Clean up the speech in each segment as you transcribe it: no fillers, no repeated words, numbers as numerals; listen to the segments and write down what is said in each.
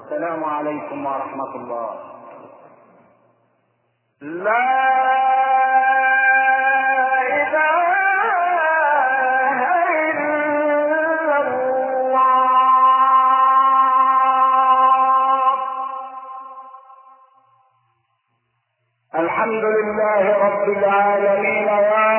والسلام عليكم ورحمة الله. لا الحمد لله رب العالمين.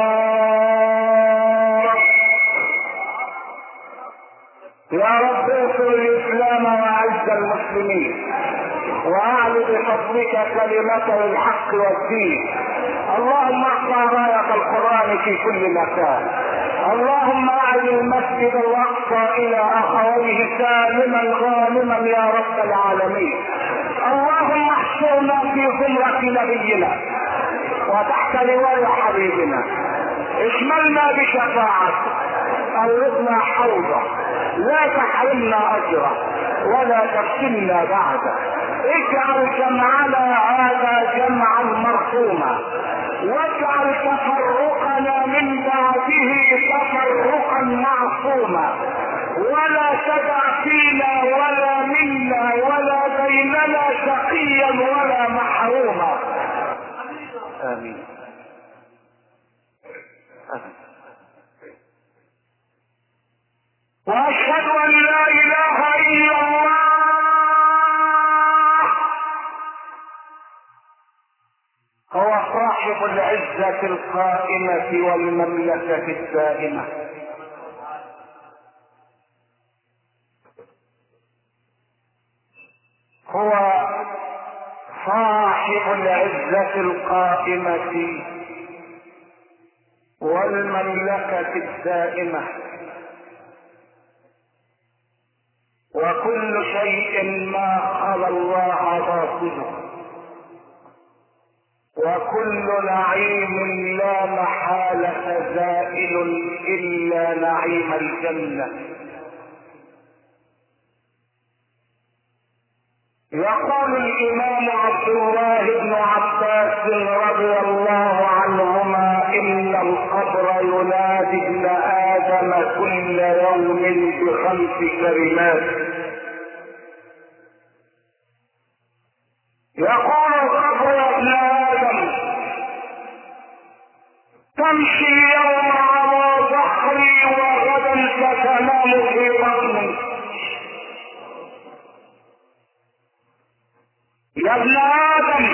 يا رب انصر الاسلام واعز المسلمين واعل بفضلك كلمته الحق والدين. اللهم اقطع رايه القران في كل مكان. اللهم اعد المسجد الاقصى الى اخويه سالما غانما يا رب العالمين. اللهم احشرنا في زمرة نبينا وتحت لواء حبيبنا. اشملنا بشفاعته، قربنا حوضه، لا تحرمنا اجره ولا تفتنا بعده. اجعل جمعنا هذا جمعا مرحوما، واجعل تفرقنا من بعده تفرقا معصوما، ولا تدع فينا ولا منا ولا بيننا شقيا ولا محروما. امين. واشهد ان لا اله الا الله هو صاحب العزة القائمة والمملكة الدائمة. هو صاحب العزة القائمة والمملكة الدائمة، وكل شيء ما خلا الله باطله، وكل نعيم لا محالة زائل إلا نعيم الجنة. يقول الإمام عبد الله بن عباس رضي الله عنهما: إن القبر ينادي ابن آدم كل يوم ب5 كلمات. يقول القبر: يا ابن آدم، تمشي اليوم على ظهري وغدا ستنام في بطني. يا ابن آدم،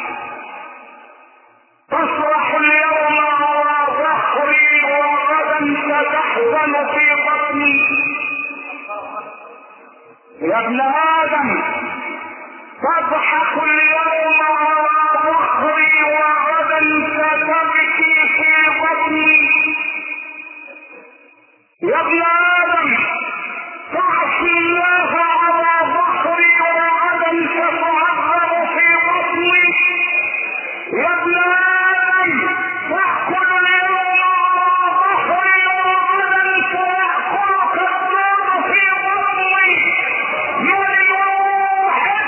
تصرح اليوم على ظهري وغدا ستحزن في بطني. يا ابن آدم، تضحك اليوم على ظهري وغدا ستبكي في بطني. يا ابن آدم، تعصي الله على ظهري وغدا ستعذب في بطني. يا ابن آدم، تأكل اليوم على ظهري وغدا سيأكلك النار في بطني. من الواحد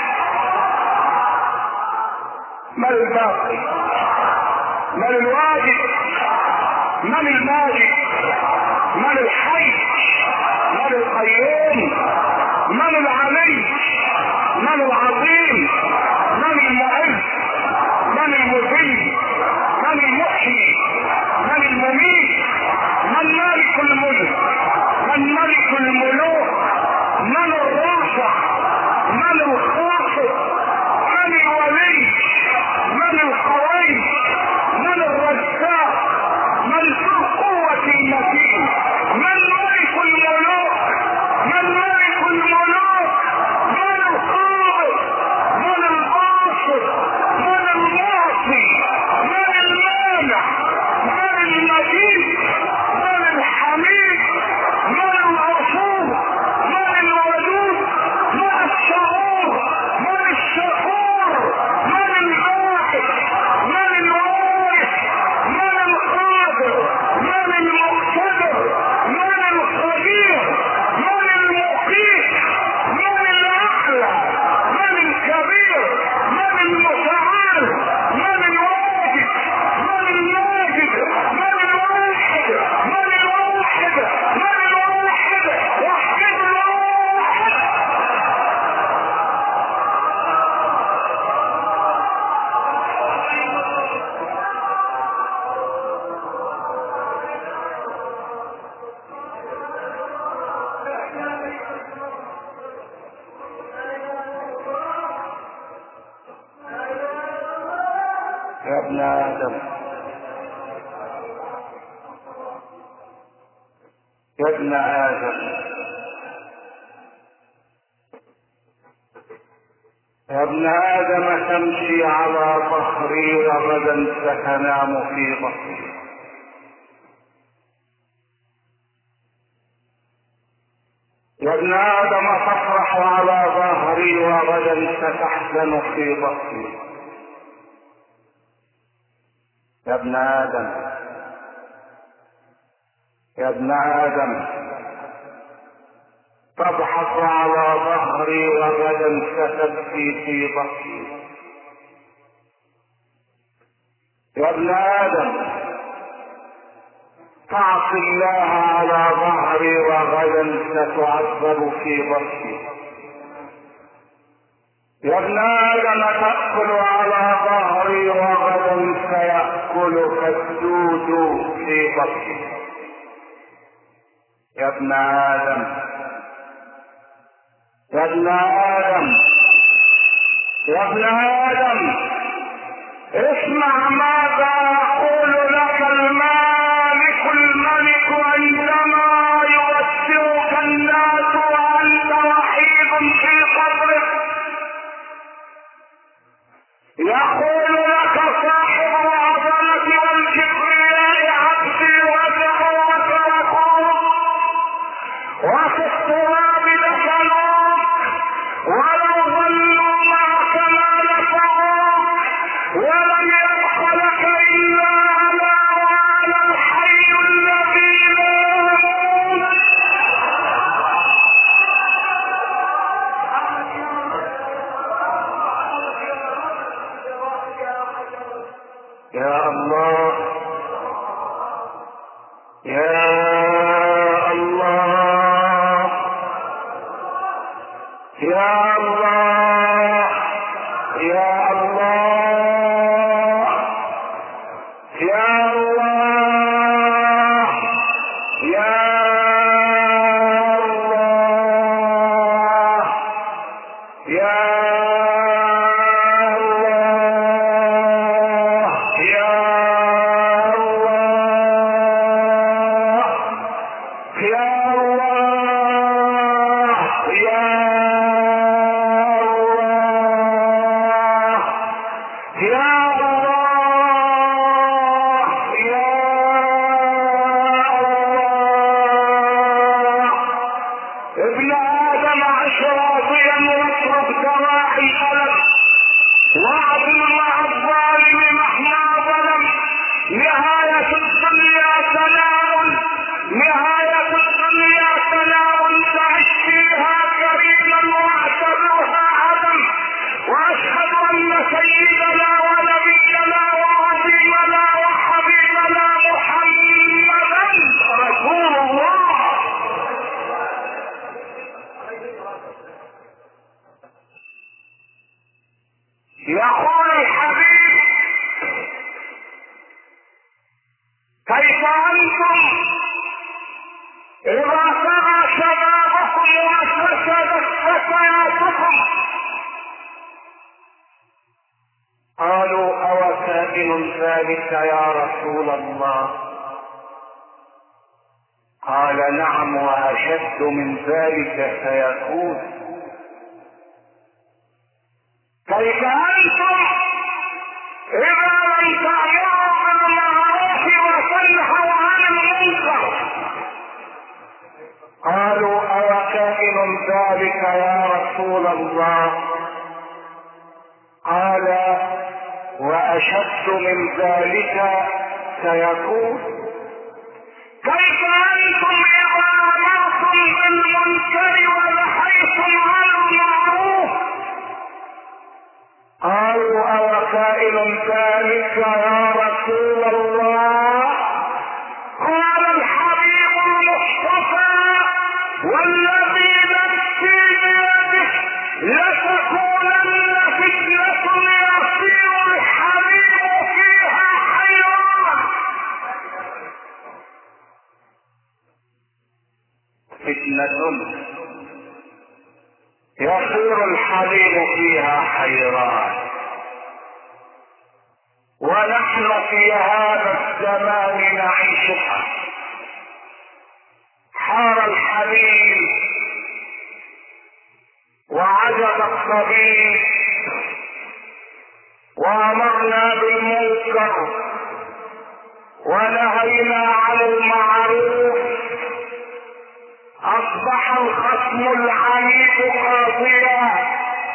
من الباقي، من الواجب، من الماجد، من الحي، من القيوم، من العلي، من العظيم، من المعز، من المذل، من المحيي، من المميت، من مالك الملك، من ملك الملوك، من الرافع، من الخافض، من الولي، من القوي، من الرزاق، من ذو القوة المتين، من ملك الملوك، من ملك الملوك، من القابض، يا ابن آدم يا ابن آدم يا ابن آدم تمشي على ظهري وغدا ستنام في بطني. يا ابن آدم تفرح على ظهري وغدا ستحزن في بطني. يا ابن آدم يا ابن آدم تضحك على ظهري وغدا ستبكي في بطني. يا ابن آدم تعصي الله على ظهري وغدا ستعذب في بطني. يا ابن آدم تأكل على ظهري وغدا سيأكلك الدود في بطني. يا ابن آدم يا ابن آدم يا ابن آدم اسمع ماذا يقول لك المالك الملك عندما يودعك الناس وأنت وحيد في قبرك. يقول لك صاحب العظمة والكبرياء عبدي ودعوك وقوم وفي التراب دفنوك ولو ظلوا معك ما نفعوك ولم يبق لك إلا على وعلى الحي الذي لا يموت. يا الله يا الله يا الله يا الله يا الله يا الله يا يقول الحبيب كيف أنتم إذا سعى شبابكم وفسدت فتياتكم؟ قالوا أو كائن ذلك يا رسول الله؟ قال نعم وأشد من ذلك سيكون. كيف أنتم إذا لم تأمروا بالمعروف وتنهوا عن المنكر؟ قالوا أو كائن ذلك يا رسول الله؟ قال وأشد من ذلك سيكون. كيف أنتم إذا أمرتم بالمنكر ونهيتم عن المعروف؟ قالوا أو كائن ذلك يا رسول الله؟ قال الحبيب المصطفى والذي نفسي بيده لتكونن فتنة يصير الحبيب فيها حيران. فتنة يصير الحبيب فيها حيران. ونحن في هذا الزمان نعيشها. حار الحبيب وعجب الطبيب، وامرنا بالمنكر ونهينا عن المعروف. اصبح الخصم العنيف قاضيا،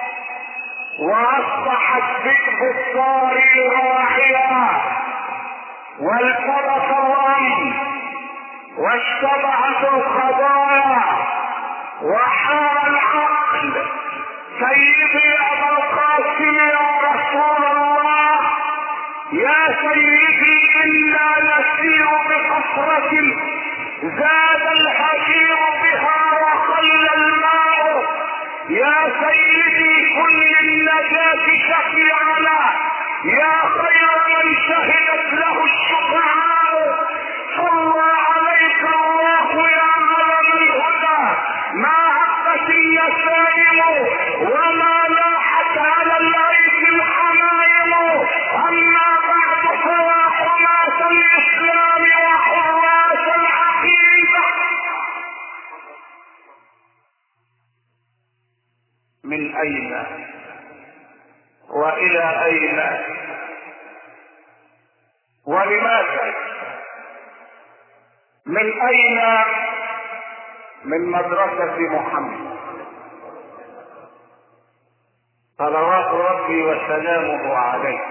واصبح الذئب الطاري راعيا، والتبس الامن واشتبهت القضايا، وحار العقل. سيدي ابا القاسم يا رسول الله، يا سيدي انا نسير بقصرة زاد الهجير بها وقل الماء. يا سيدي كل النجاة شفيعنا، يا خير من شهدت له الشفعاء. صلى عليك الله يا علم الهدى، ما هبت النسائم وما لاحت على الايدي الحمائم. اما بعد فيا حماة الاسلام وحراس العقيدة، من اين والى اين ولماذا؟ من اين؟ من مدرسة محمد صلوات ربي وسلامه عليه.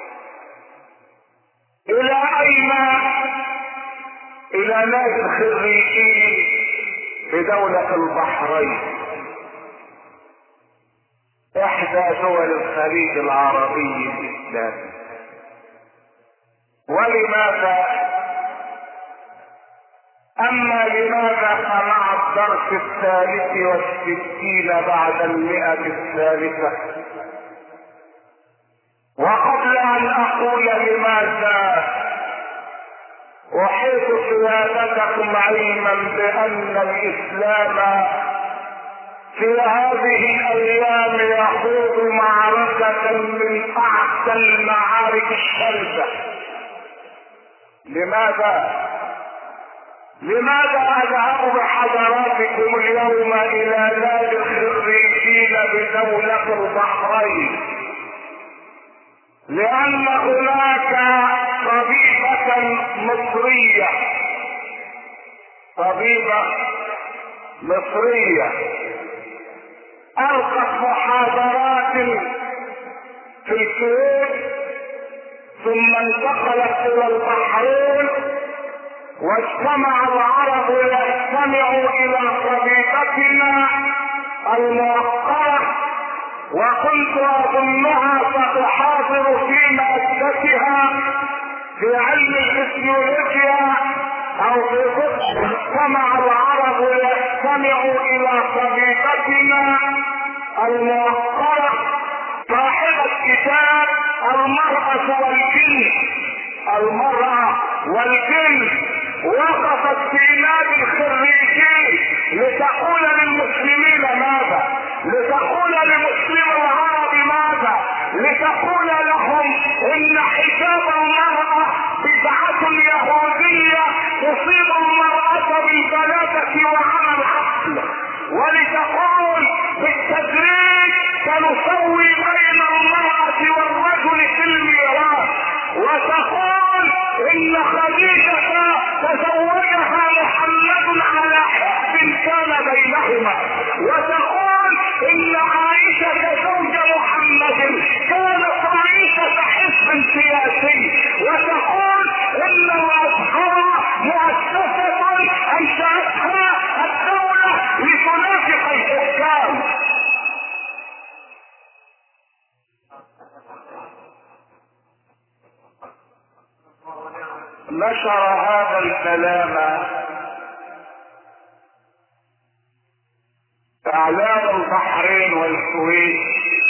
الى اين؟ الى نادي الخريجين في دولة البحرين، احدى دول الخليج العربي الاسلامي. ولماذا؟ اما لماذا فمع الدرس 63 بعد 100 وقبل ان اقول لماذا احيط سيادتكم علما بان الاسلام في هذه الايام يخوض معركة من اعتى المعارك الشرسة. لماذا اذهب بحضراتكم اليوم الى نادي الخريجين بدولة البحرين؟ لان هناك طبيبة مصرية القت محاضرات في الكويت، ثم انتقلت الى البحرين، واجتمع العرب ليستمعوا الى طبيبتنا الموقرة، وكنت اظنها ستحاضر في مادتها في علم الفسيولوجيا او في فقه. اجتمع العرب ليستمعوا الى طبيبتنا الموقرة صاحبة كتاب المرأة والجن. وقفت في نادي الخريجين لتقول للمسلمين ماذا؟ لتقول لمسلم العرب ماذا؟ لتقول لهم ان حجاب المرأة بدعة يهودية تصيب المرأة بالبلادة وعمى العقل، ولتقول بالتدريج سنسوي بين المرأة والرجل في الميراث، وتقول ان خديجة تزوجها محمد على حب كان بينهما، وتقول ان عائشة زوج محمد كانت عائشة حزب سياسي، وتقول ان الازهر مؤسسة انشأتها الدولة لتنافق الحكام. نشر هذا الكلام اعلام البحرين والكويت،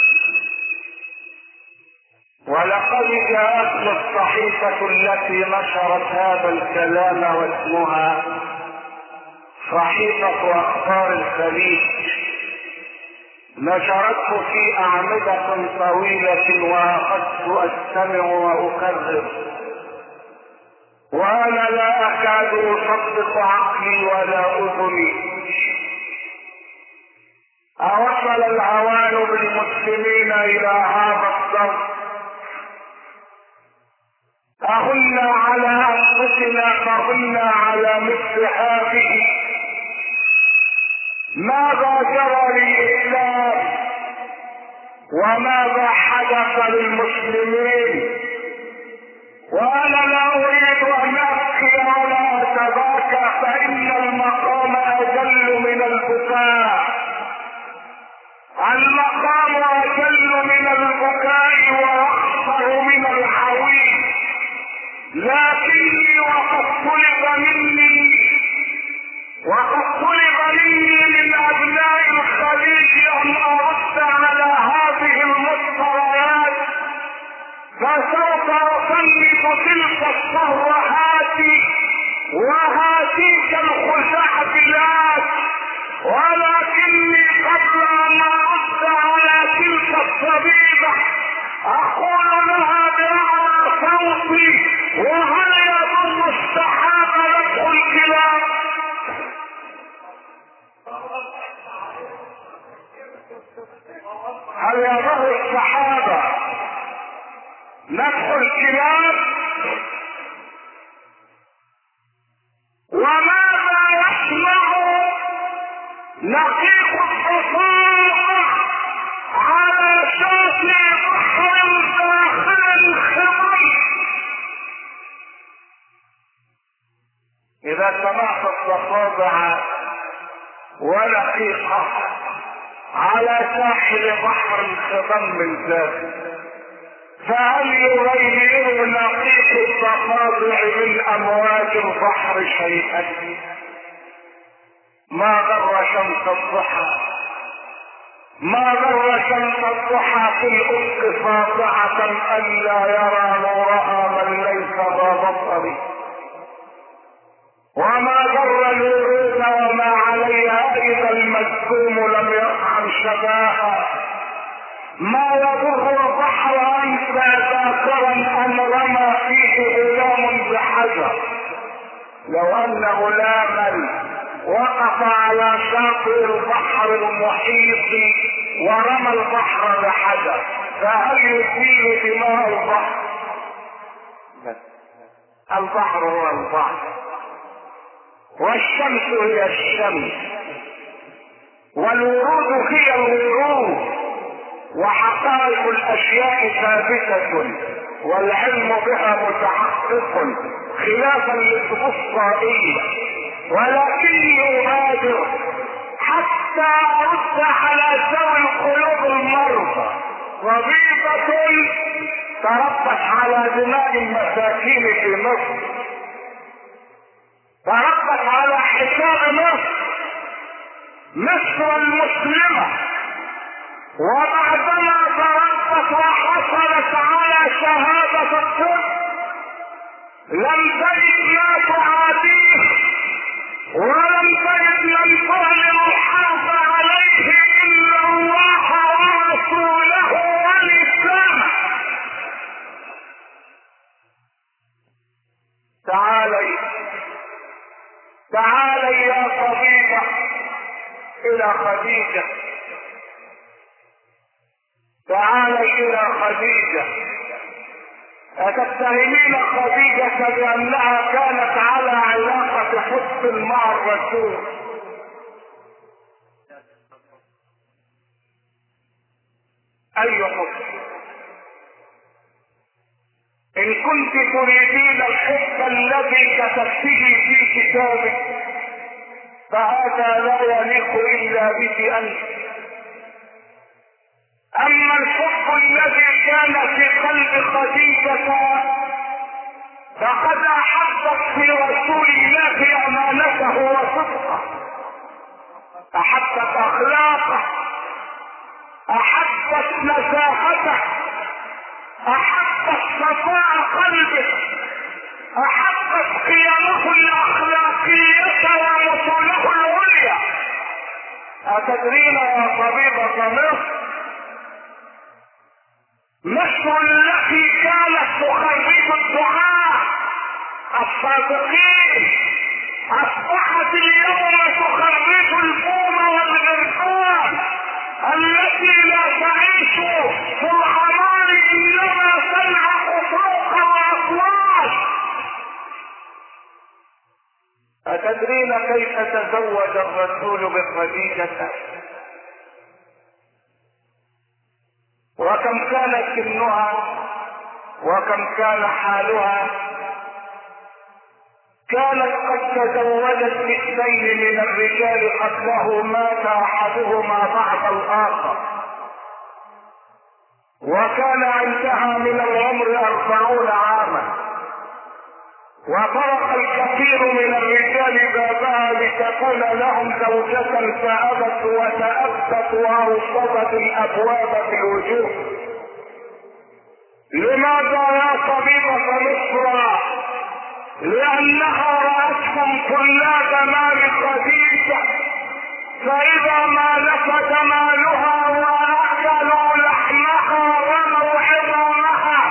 ولقد جاءتنا الصحيفة التي نشرت هذا الكلام واسمها صحيفة اخبار الخليج نشرته في أعمدة طويلة وأخذت أستمع وأكرر، وأنا لا أكاد أصدق عقلي ولا أذني. أوصل الهوان بالمسلمين إلى هذا الضرب؟ أهنا على أنفسنا فهنا على مثل هذه؟ ماذا جرى للإسلام وماذا حدث للمسلمين؟ وأنا لا أريد أن أبكي ولا أتباكى، فإن المقام أجل من البكاء، المقام أجل من البكاء وأخطر من الحويل. لكني وقد طلب مني من أبناء الخليج أن أرد على هذه المضطرات، فسوف أصنف تلك الصرحات وهاتيك الخزعبلات، ولكني قبل أن أرد على تلك الطبيبة أقول لها بأعلى صوتي: وهل يضر السحاب لدغ الكلاب؟ هل يضر السحاب لدغ الكلاب؟ وماذا يصنع نقيق الحصان على شاطئ بحر داخل خضر؟ إذا سمعت الضفادع ونقيقة على ساحل بحر خضم ذات، فهل يغير نقيق الضفادع من أمواج البحر شيئا؟ ما غر شمس الضحى، ما غر شمس الضحى في الأفق ساطعة ألا يرى نورها من ليس ذا بصر، وما غر الورود وما عليها إذا المسكوم لم يطعم شباها. ما يضر البحر أنسى ذاكرا أن رمى فيه غلام بحجر. لو أن غلاما وقف على شاطئ البحر المحيط ورمى البحر بحجر، فهل يسيل دماء البحر؟ البحر هو البحر، والشمس هي الشمس، والورود هي الورود، وحقائق الاشياء ثابتة والعلم بها متحقق خلافا للبصائية. ولكني أبادر حتى أرد على ذوي القلوب المرضى وظيفة تربت على دماء المساكين في مصر، تربت على حساب مصر المسلمة، وبعدما تربت وحصلت على شهادة الطب لم تجد ما تعاديه، ولم تجد من تعلن الحرب عليه إلا الله ورسوله والإسلام. تعالي يا طبيبة إلى خديجة، تعالي إلى خديجة. أتتهمين خديجة بأنها كانت على علاقة حب مع الرسول؟ أي حب؟ إن كنت تريدين الحب الذي كتبته في كتابك فهذا لا يليق إلا بك أنت. أما الحب الذي كان في قلب خديجة فقد أحبت في رسول الله أمانته وصدقه، أحبت أخلاقه، أحبت نزاهته، أحبت صفاء قلبه، أحبت قيمه الأخلاقية ومثله العليا، أتدرين يا طبيبة مصر مصر التي كانت تخرج الدعاء الصادقين اصبحت اليوم تخرج البوم والغرفان التي لا تعيش في العمار انما تلعب فوق الاطلال. أتدرين كيف تزوج الرسول بخديجة؟ وكم كان سنها وكم كان حالها؟ كانت قد تزوجت باثنين من الرجال قبله مات احدهما بعد الاخر، وكان عندها من العمر 40 عاما، وطرق الكثير من الرجال بابها لتكون لهم زوجة فأبت وتأبت وأوصدت الأبواب في الوجوه. لماذا يا طبيبة مصر؟ لأنها رأتهم طلاب مال خديجة، فإذا ما نفد مالها وأكلوا لحمها رموا عظامها،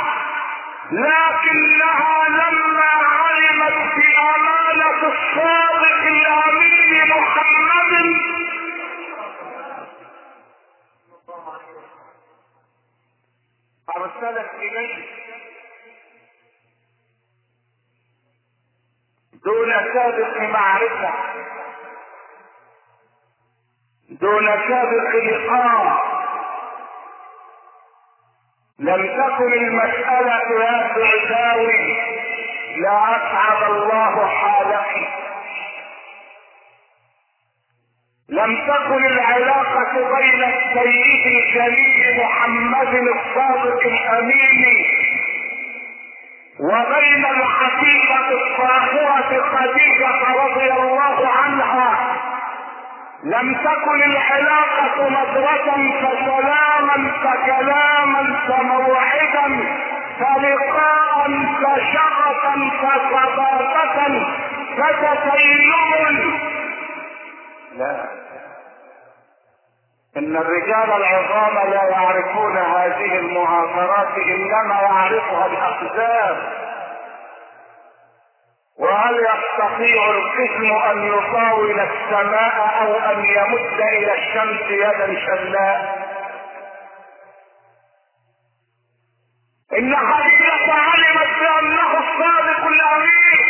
لكنها لما علمت بأمانة الصادق الأمين محمد أرسلت إليه دون سابق معرفة، دون سابق لقاء. لم تكن المسألة يا سعداوي لا أسعد الله حالك، لم تكن العلاقة بين السيد الجليل محمد الصادق الأمين وبين الحقيقة الطاهرة خديجة رضي الله عنها، لم تكن العلاقة نظرة فسلاما فكلاما فموعدا فلقاء فشغفا فصداقة فتسيلم. لا، ان الرجال العظام لا يعرفون هذه المعاصرات، انما يعرفها الاقدام. وهل يستطيع القسم ان يطاول السماء او ان يمد الى الشمس يدا شلاء؟ ان خديجة علمت بانه الصادق الامين،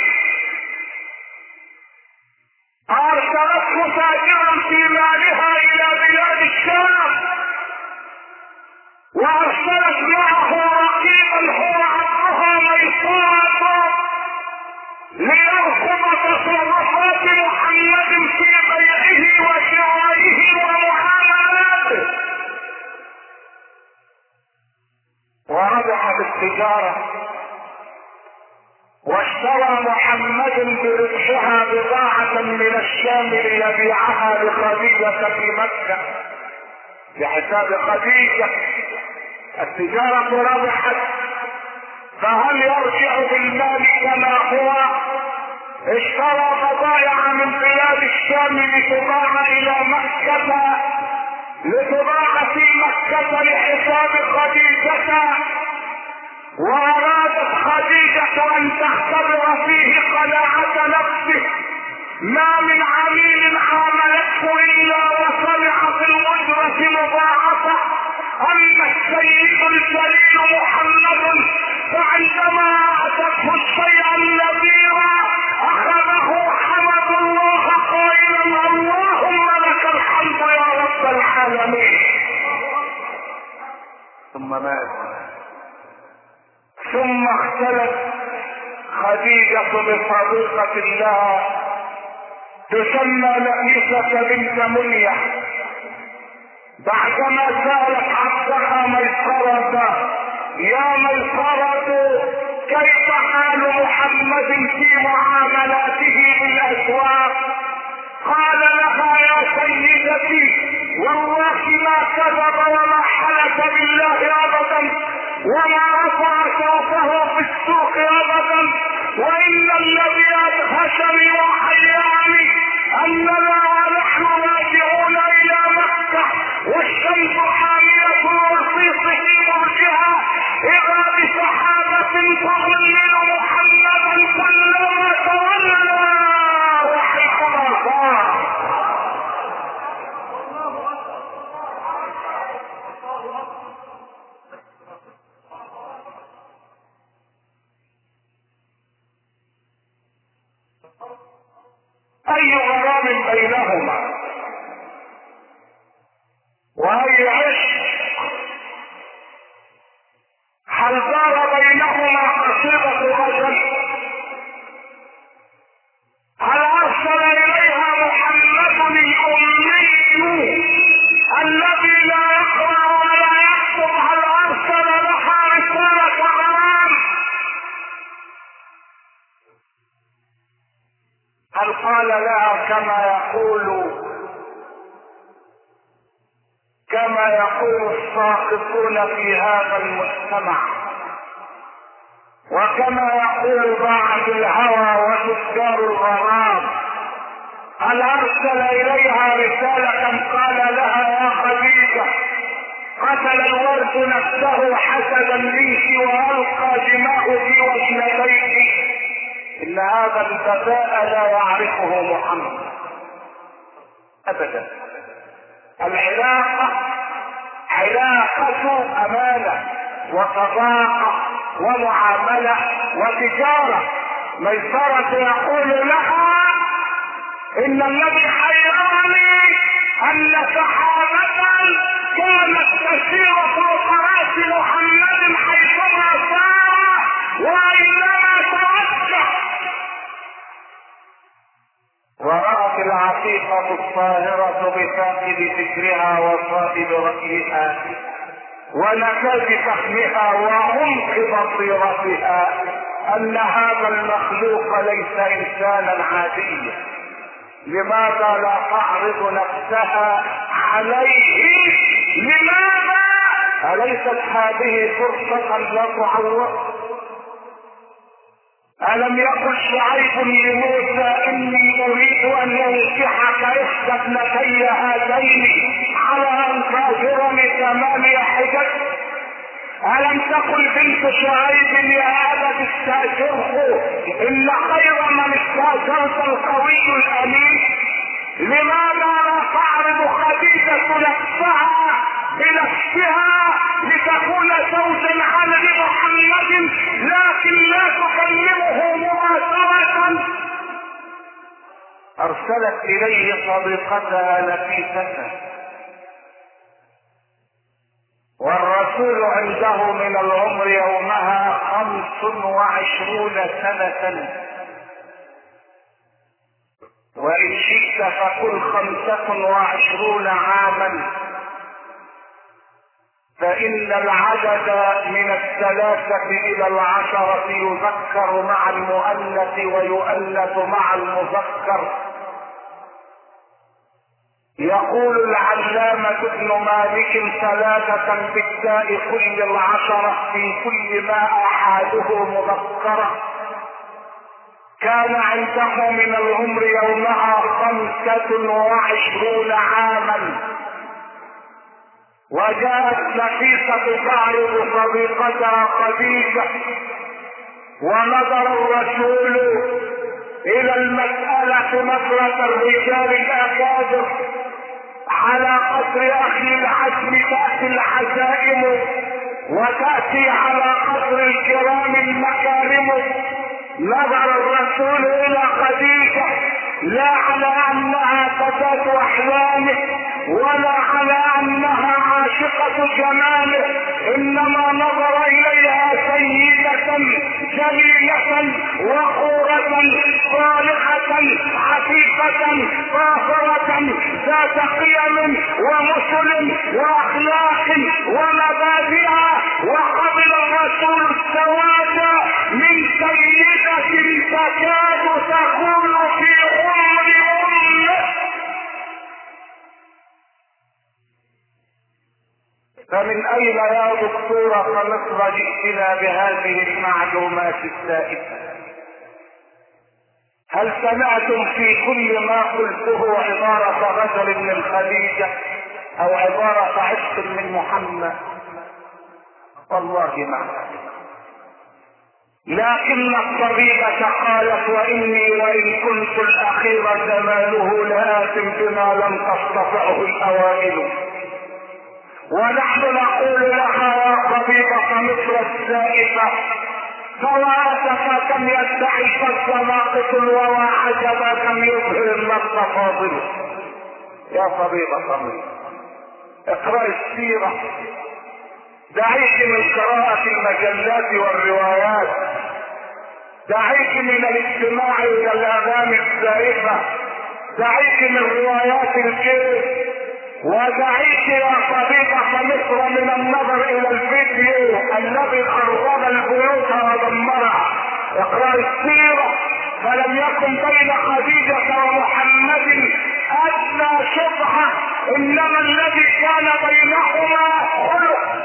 ارسلته تاجرا في مالها الى بلاد الشام، وارسلت معه رقيبا هو عبدها ميسورة ليرقب تصرفات محمد في بيعه وشرائه ومعاملاته. وربح بالتجارة، واشترى محمد بربحها بضاعة من الشام ليبيعها لخديجة في مكة بحساب خديجة. التجارة ربحت، فهل يرجع بالمال كما هو؟ اشترى بضائع من بلاد الشام لتباع الى مكة، لتباع في مكة لحساب خديجة، وارادت خديجة ان تختبر فيه قناعة نفسه. ما من عميل عاملته الا وسمع في الاجرة مضاعفة. اما السيد الجليل محمد فعندما اعطته الشيء النذير اخذه حمد الله قائلا اللهم لك الحمد يا رب العالمين. ثم مات. ثم اختلت خديجة بصديقة لها تسمى لئيسة بنت منية، بعدما سألت عبدها ميسرة يا ميسرة كيف حال محمد في معاملاته بالاسواق؟ قال لها يا سيدتي والله ما كذب وما حلف بالله ابدا وما رفع صوته في السوق ابدا، وان الذي ادهشني وحياني اننا ونحن راجعون الى بينهما. وأي عشق هل دار بينهما قصيدة أجل؟ هل أرسل إليها محمد الأمي الذي لا يقرأ ولا يكتب؟ هل أرسل لها رسالة غرام؟ هل قال لها كما يقول الساقطون في هذا المجتمع، وكما يقول بعض الهوى وتجار الغرام، هل ارسل اليها رسالة قال لها يا خديجة قتل الورد نفسه حسدا منك والقى دماءه في وجنتيك؟ ان هذا البذاء لا يعرفه محمد ابدا. علاقة امانة وصداقة ومعاملة وتجارة. ميسرة يقول لها ان الذي حيرني ان سحابة كانت تسير فوق راس محمد حيثما سار واينما توجه، ورأت العقيقة الطاهرة بفاقد فكرها وصائب رأيها ونكاد فهمها وعمق بصيرتها ان هذا المخلوق ليس انسانا عاديا. لماذا لا تعرض نفسها عليه؟ لماذا؟ أليست هذه فرصة لا تعوض؟ ألم يقل شعيب لموسى إني أريد أن أنكحك إحدى ابنتي هاتين على أن تأجرني 8 حجج؟ ألم تقل بنت شعيب يا أبت استأجره إن خير من استأجرت القوي الأمين؟ لماذا لا تعرض خديجة نفسها بنفسها لتكون زوجا على محمد لكن لا تكلمه مباشرة؟ أرسلت إليه صديقتها نفيسة، والرسول عنده من العمر يومها 25 سنة، وإن شئت فقل 25 عاما، فإن العدد من 3 إلى 10 يذكر مع المؤنث ويؤنث مع المذكر. يقول العلامة ابن مالك 3 بالتاء كل 10 في كل ما أحاله مذكرة. كان عنده من العمر يومها 25 عاما، وجاءت نفيسة تعرض صديقتها خديجة، ونظر الرسول إلى المسألة نظرة الرجال الأكابر. على قدر أخي الحزم تأتي الحزائم، وتأتي على قدر الكرام المكارم. نظر الرسول إلى خديجة لا على أنها فتاة أحلامه ولا على أنها عاشقة جماله، إنما نظر إليها سيدة جميلة وقورة صالحة عفيفة طاهرة ذات قيم ومثل وأخلاق ومبادئ. وقبل الرسول السواد من سيدة تكاد تكون في عمر أمه. فمن أين يا دكتورة مصر جئتنا بهذه المعلومات السائدة؟ هل سمعتم في كل ما قلته عبارة رجل من خديجة أو عبارة عشق من محمد؟ والله ما أعلم. لكن الطبيبة قالت وإني وإن كنت الأخير زمانه لآثم بما لم تستطعه الأوائل. ونحن نقول لها يا طبيبة مصر السائفة فواتك كم يدعي فالسماقط الورى عجبا كم يظهر النص فاضله. يا صديق صميم اقرأ السيرة، دعيك من قراءة المجلات والروايات، دعيك من الاستماع الى الاغاني الزائفة، دعيك من روايات الكذب، ودعيك يا صديقة مصر من النظر الى الفيديو الذي خرب البيوت ودمرها. اقرأ السيرة، فلم يكن بين خديجة ومحمد ادنى شبهة، انما الذي كان بينهما خلق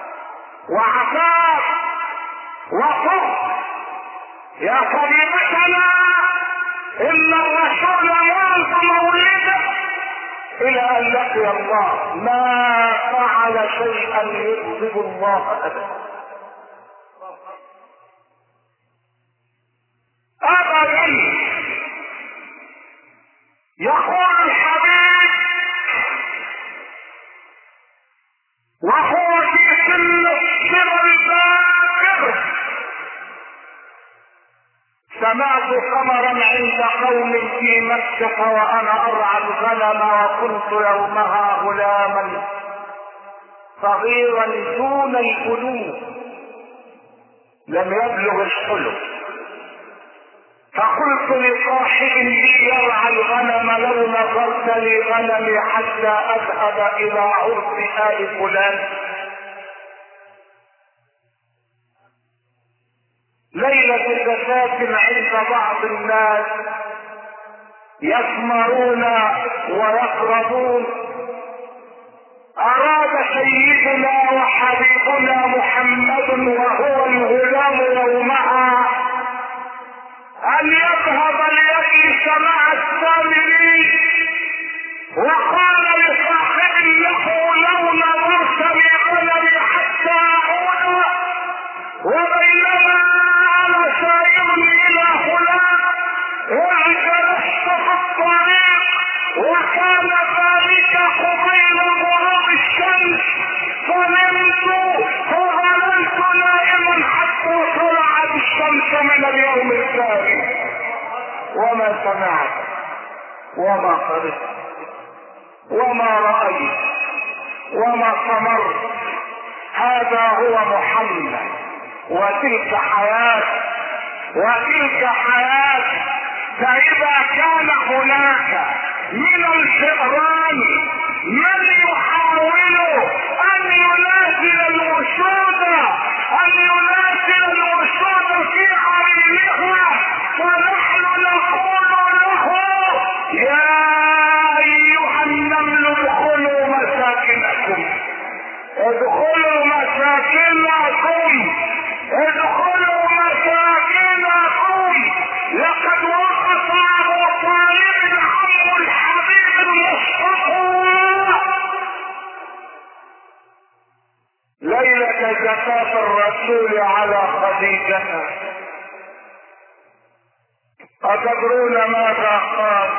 وعفاف وفقه. يا صديقتنا ان الرسول منذ مولده الى ان لقي الله ما فعل شيئا يغضب الله ابدا ابدا. يقول الحبيب وهو في سن الصبا الباكر: سمعت قمرا عند قوم في مكة وانا ارعى الغنم، وكنت يومها غلاما صغيرا دون البلوغ لم يبلغ الحلم، فقلت لصاحب لي يرعى الغنم: لو نظرت لي غنمي حتى اذهب الى عرف ال فلان. ليلة زفاف عند بعض الناس يسمعون ويقربون، اراد سيدنا وحبيبنا محمد وهو الغلام يومها ان يذهب ليجلس مع السامرين، وقال لصاحب له: لو نظرت لغنمي حتى اعود. وبينما انا سائر الى فلان وانجلست في الطريق، وكان ذلك قبيل غروب الشمس، فنمت فظللت نائما حتى طلعت الشمس من اليوم الثاني، وما سمعت وما قرأت وما رأيت وما سمرت. هذا هو محمد، وتلك حياة وتلك حياة. فإذا كان هناك من الفئران من يحاول أن ينازل الوشود في عينها، فنحن نقول له: يا أيها النمل ادخلوا مساكنكم، ادخلوا مساكنكم، ادخلوا مساكنكم. لقد وقف ابو طالب عم الحبيب المصطفى ليلة زفاف الرسول على خديجة. أتدرون ماذا قال؟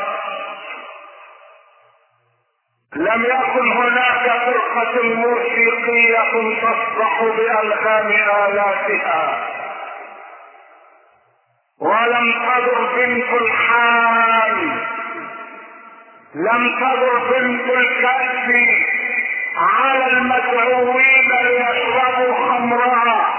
لم يكن هناك فرقة موسيقية تصدح بألحان آلاتها، ولم تدر بنت الحال، لم تدر بنت الكأس على المدعوين ليشربوا خمرها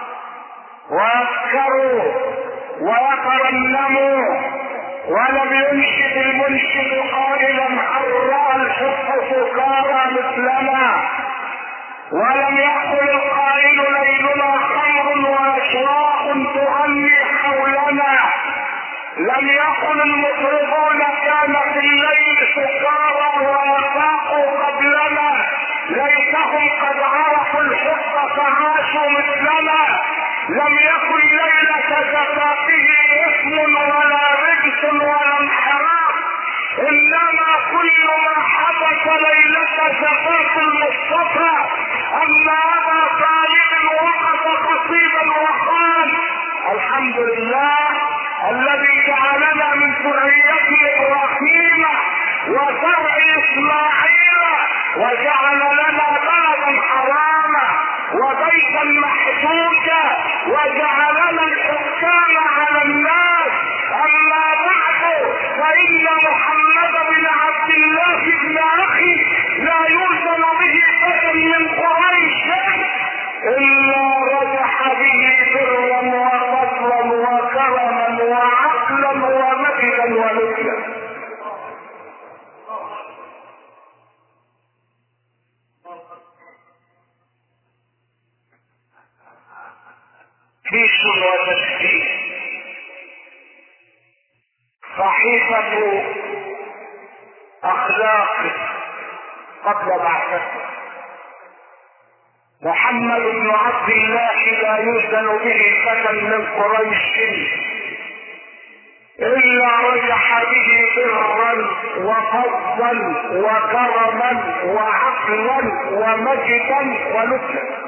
ويسكروا ويترنموا، ولم ينشد المنشد قائلا: حراء الحب سكارى مثلنا، ولم يقل القائل: ليلنا خمر واشواق تغني حولنا، لم يقل المطربون: كان في الليل سكارى وافاقوا قبلنا، ليتهم قد عرفوا الحب فعاشوا مثلنا. لم يكن ليلة زفافه اسم ولا رجس ولا انحراف، انما كل ما حدث ليلة زفاف المصطفى ان ابا طالب وقف خطيبا وقال: الحمد لله الذي جعلنا من ذرية ابراهيم وزرع اسماعيل، وجعل لنا بلدا حراما وبيتا عددا محدودا وجعلنا الحكام على الناس. اما بعد فان محمد بن عبد الله بن اخي لا يوزن به فتى من قريش الا رجح به برا وفضلا وكرما وعقلا ومجدا ونجلا. كيش وتشكيك. صحيفة اخلاق قبل بعثته. محمد بن عبد الله لا يوزن به فتى من قريش الا رجح به برا وفضلا وكرما وعقلا ومجدا ونجلا.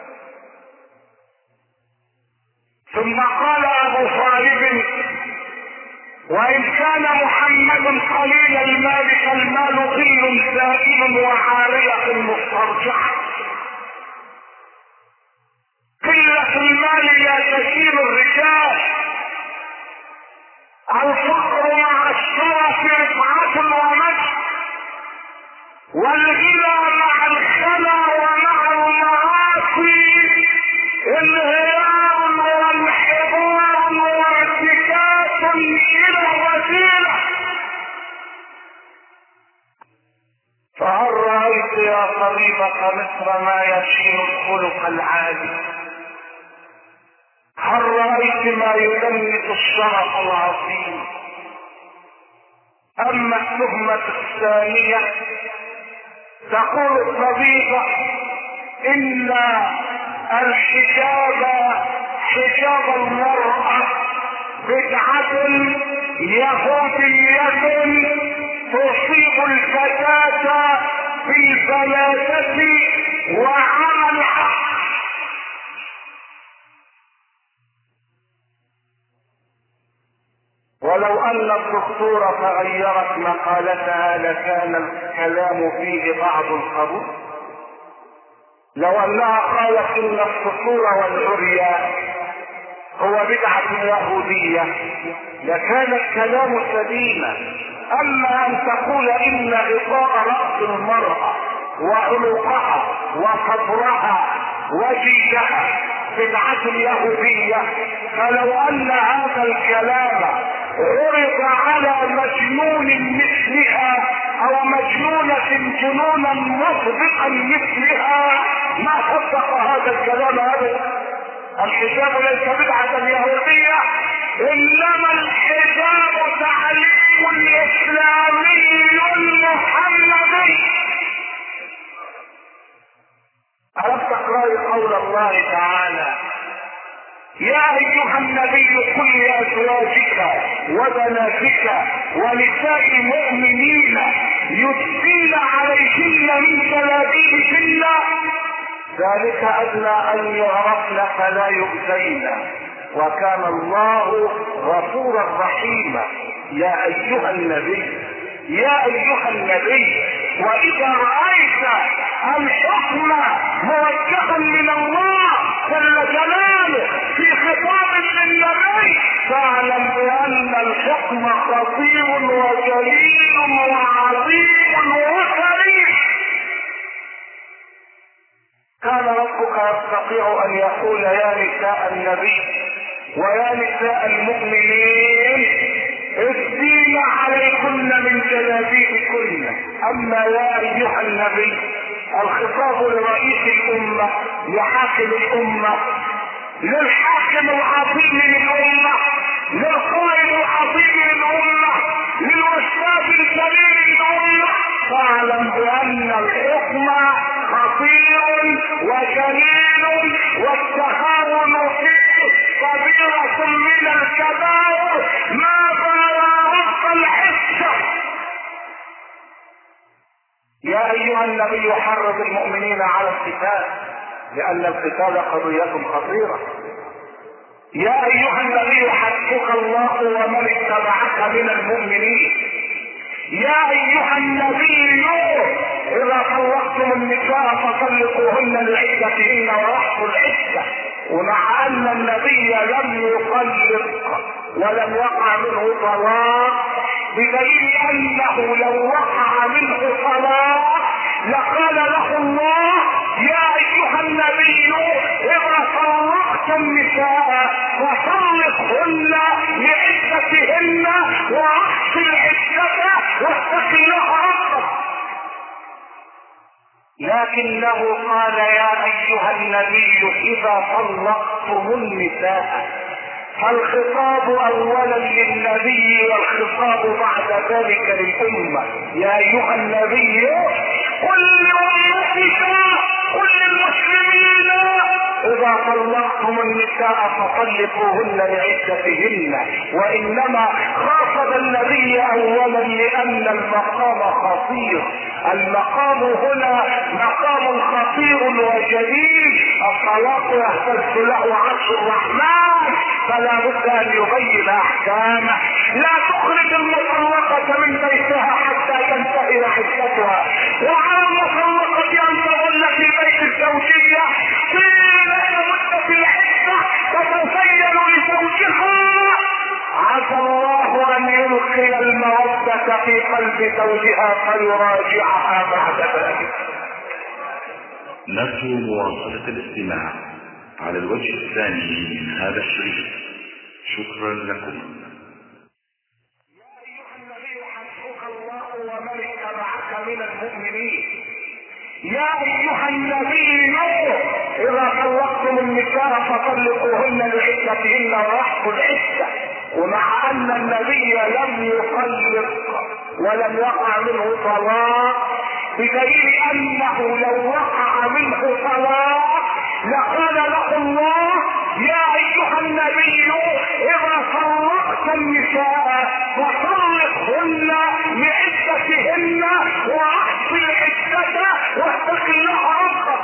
ثم قال ابو طالب وان كان محمد قليل المال فالمال ظل سائل وعارية مسترجعة. قلة المال لا تشيل الرجال. الفقر مع الشرف رفعة ومجد والغنى مع الخلا ومع المعاصي انهيار وانحدار وارتكاس الى وسيله. فهل رايت يا طبيبة مصر ما يشين الخلق العالي؟ هل رايت ما يدمس الشرف العظيم؟ اما التهمة الثانية تقول الطبيبة ان الحجاب حجاب المرأة بدعة يهودية تصيب الفتاة بالبلادة وعملها. ولو ان الدكتورة تغيرت مقالتها لكان الكلام فيه بعض القبول. لو انها قالت ان السطور والعري هو بدعة يهودية لكان الكلام سليما. اما ان تقول ان غطاء رأس المرأة وعنقها وصدرها وجيدها بدعة يهودية، فلو ان هذا الكلام عرض على مجنون مثلها او مجنونة جنونا مسبقا مثلها ما صدق هذا الكلام ابدا. الحجاب ليس بدعة يهودية انما الحجاب تعليم اسلامي محمدي. ألم تقرأ قول الله تعالى يا ايها النبي قل لازواجك وبناتك ونساء المؤمنين يدنين عليهن من جلابيبهن ذلك ادنى ان يعرفن فلا يؤذين وكان الله غفورا رحيما. يا ايها النبي يا ايها النبي واذا رايت الحكم موجها من الله جل جلاله في خطاب للنبي فاعلم بان الحكم خطير وجليل وعظيم وكريم. كان ربك يستطيع ان يقول يا نساء النبي ويا نساء المؤمنين ادين عليكن من جلابيبكن. اما يا ايها النبي الخطاب لرئيس الامة لحاكم الامة للحاكم العظيم للامة للقائد العظيم للامة للوشاف الكريم للامة فاعلم بان الحكم خطير وجليل والتهاون فيه كبيرة من الكبائر ماذا يا رب العزة. يا ايها النبي حرض المؤمنين على القتال لان القتال قضية خطيرة. يا ايها النبي حسبك الله ومن اتبعك من المؤمنين. يا ايها النبي اذا طلقتم النساء فطلقوهن لعدتهن واحصوا العدة ومع ان النبي لم يطلق ولم يقع منه طلاق، بدليل انه لو وقع منه طلاق لقال له الله يا ايها النبي اذا طلقت النساء فطلقهن لعدتهن واحصي العده واتق الله ربك. لكنه قال يا ايها النبي اذا طلقتم النساء، فالخطاب اولا للنبي والخطاب بعد ذلك للامه. يا ايها النبي قل لامتك قل للمسلمين اذا طلقتم النساء فطلقوهن لعدتهن. وانما خاطب النبي اولا لان المقام خطير. المقام هنا مقام خطير وجليل، الطلاق يهتز له عرش الرحمن، فلا بد ان يبين احكامه. لا تخرج المطلقه من بيتها حتى تنتهي عدتها، وعلى المطلقه ان تظل في بيت الزوجيه طيله مده العده تتزين لزوجها. عسى الله ان يلقي المودة في قلب زوجها فيراجعها بعد ذلك. نرجو مواصلة الاستماع على الوجه الثاني من هذا الشريط. شكرا لكم. يا ايها النبي حسبك الله ومن اتبعك من المؤمنين. يا ايها النبي اذا طلقتم النساء فطلقوهن لعدتهن واحصوا العده. ومع ان النبي لم يطلق ولم يقع منه طلاق، بدليل انه لو وقع منه طلاق لقال له الله يا ايها النبي اذا طلقت النساء فطلقهن لعدتهن واحصي العده واتق الله ربك.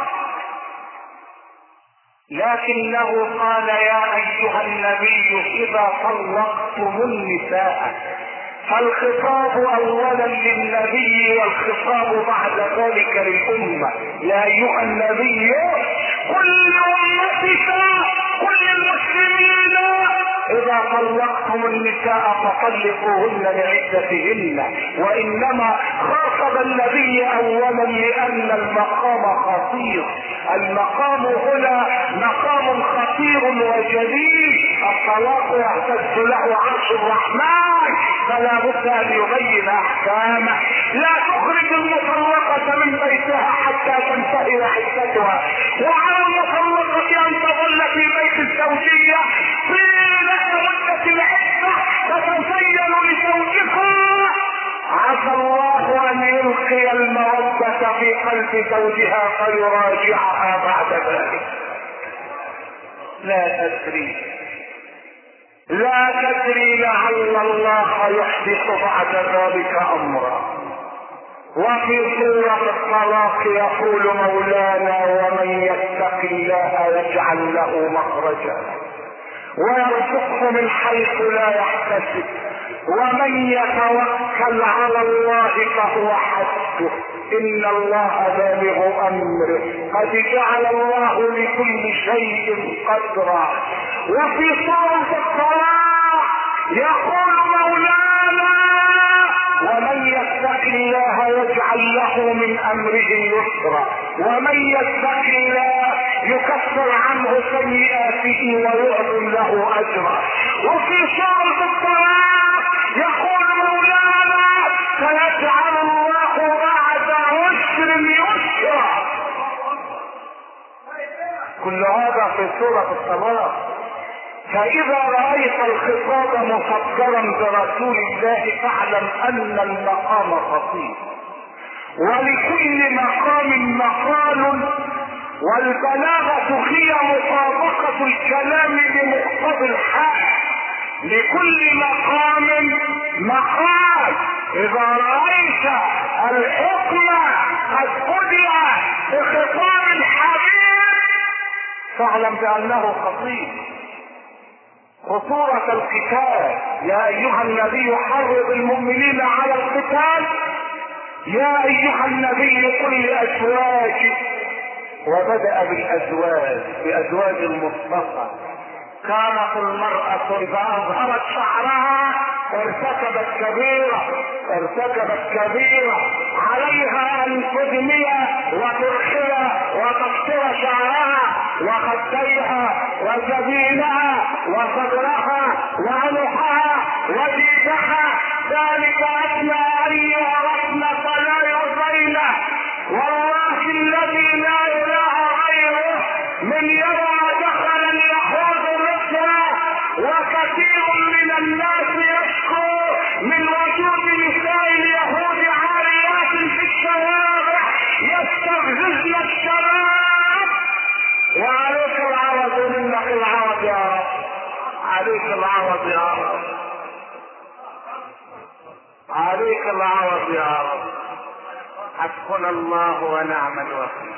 لكنه قال يا ايها النبي اذا طلقتم النساء، فالخطاب اولا للنبي والخطاب بعد ذلك للامه. يا ايها النبي قل لامتك قل للمسلمين اذا طلقتم النساء فطلقوهن لعدتهن. وانما خاطب النبي اولا لان المقام خطير. المقام هنا مقام خطير وجليل، الطلاق يهتز له عرش الرحمن، فلا بد ان يبين احكامه. لا تخرج المطلقه من بيتها حتى تنتهي عدتها، وعلى المطلقه ان تظل في بيت الزوجيه طيله مده العده تتزين لزوجها. عسى الله ان يلقي المودة في قلب زوجها فيراجعها بعد ذلك. لا تدري لعل الله يحدث بعد ذلك امرا. وفي سورة الطلاق يقول مولانا ومن يتق الله يجعل له مخرجا ويرزقه من حيث لا يحتسب ومن يتوكل على الله فهو حسبه ان الله بالغ امره قد جعل الله لكل شيء قدرا. وفي سورة الطلاق يقول مولانا ومن يتق الله يجعل له من امره يسرا ومن يتق الله يكفر عنه سيئاته ويعظم له اجرا. وفي سورة الطلاق يقول مولانا سيجعل الله بعد عسر يسرا. كل هذا في سورة الطلاق. فاذا رأيت الخطاب مفكرا برسول الله فاعلم ان المقام خطير، ولكل مقام مقال، والبلاغة هي مطابقة الكلام بمقتضى الحال. لكل مقام مقال. اذا رأيت الحكم قد قضي بخطاب الحبيب فاعلم بانه خطير. خطورة القتال. يا ايها النبي حرض المؤمنين على القتال. يا ايها النبي قل لازواجك وبدأ بأزواج المصطفى. كانت المرأة إذا أظهرت شعرها ارتكبت كبيرة عليها أن تدمي وترخي وتقصر شعرها وخديها وجبينها وصدرها وعنقها وجيدها، ذلك أدنى أن يعرفن فلا يؤذين. والله الذي لا إله غيره من يرى دخل اليهود مصر وكثير من الناس يشكو من وجود نساء اليهود عاريات في الشوارع يستغززن الشباب. وعليك العوض منك العوض يا رب، عليك العوض يا رب، عليك العوض يا رب. حسبنا الله ونعم الوكيل.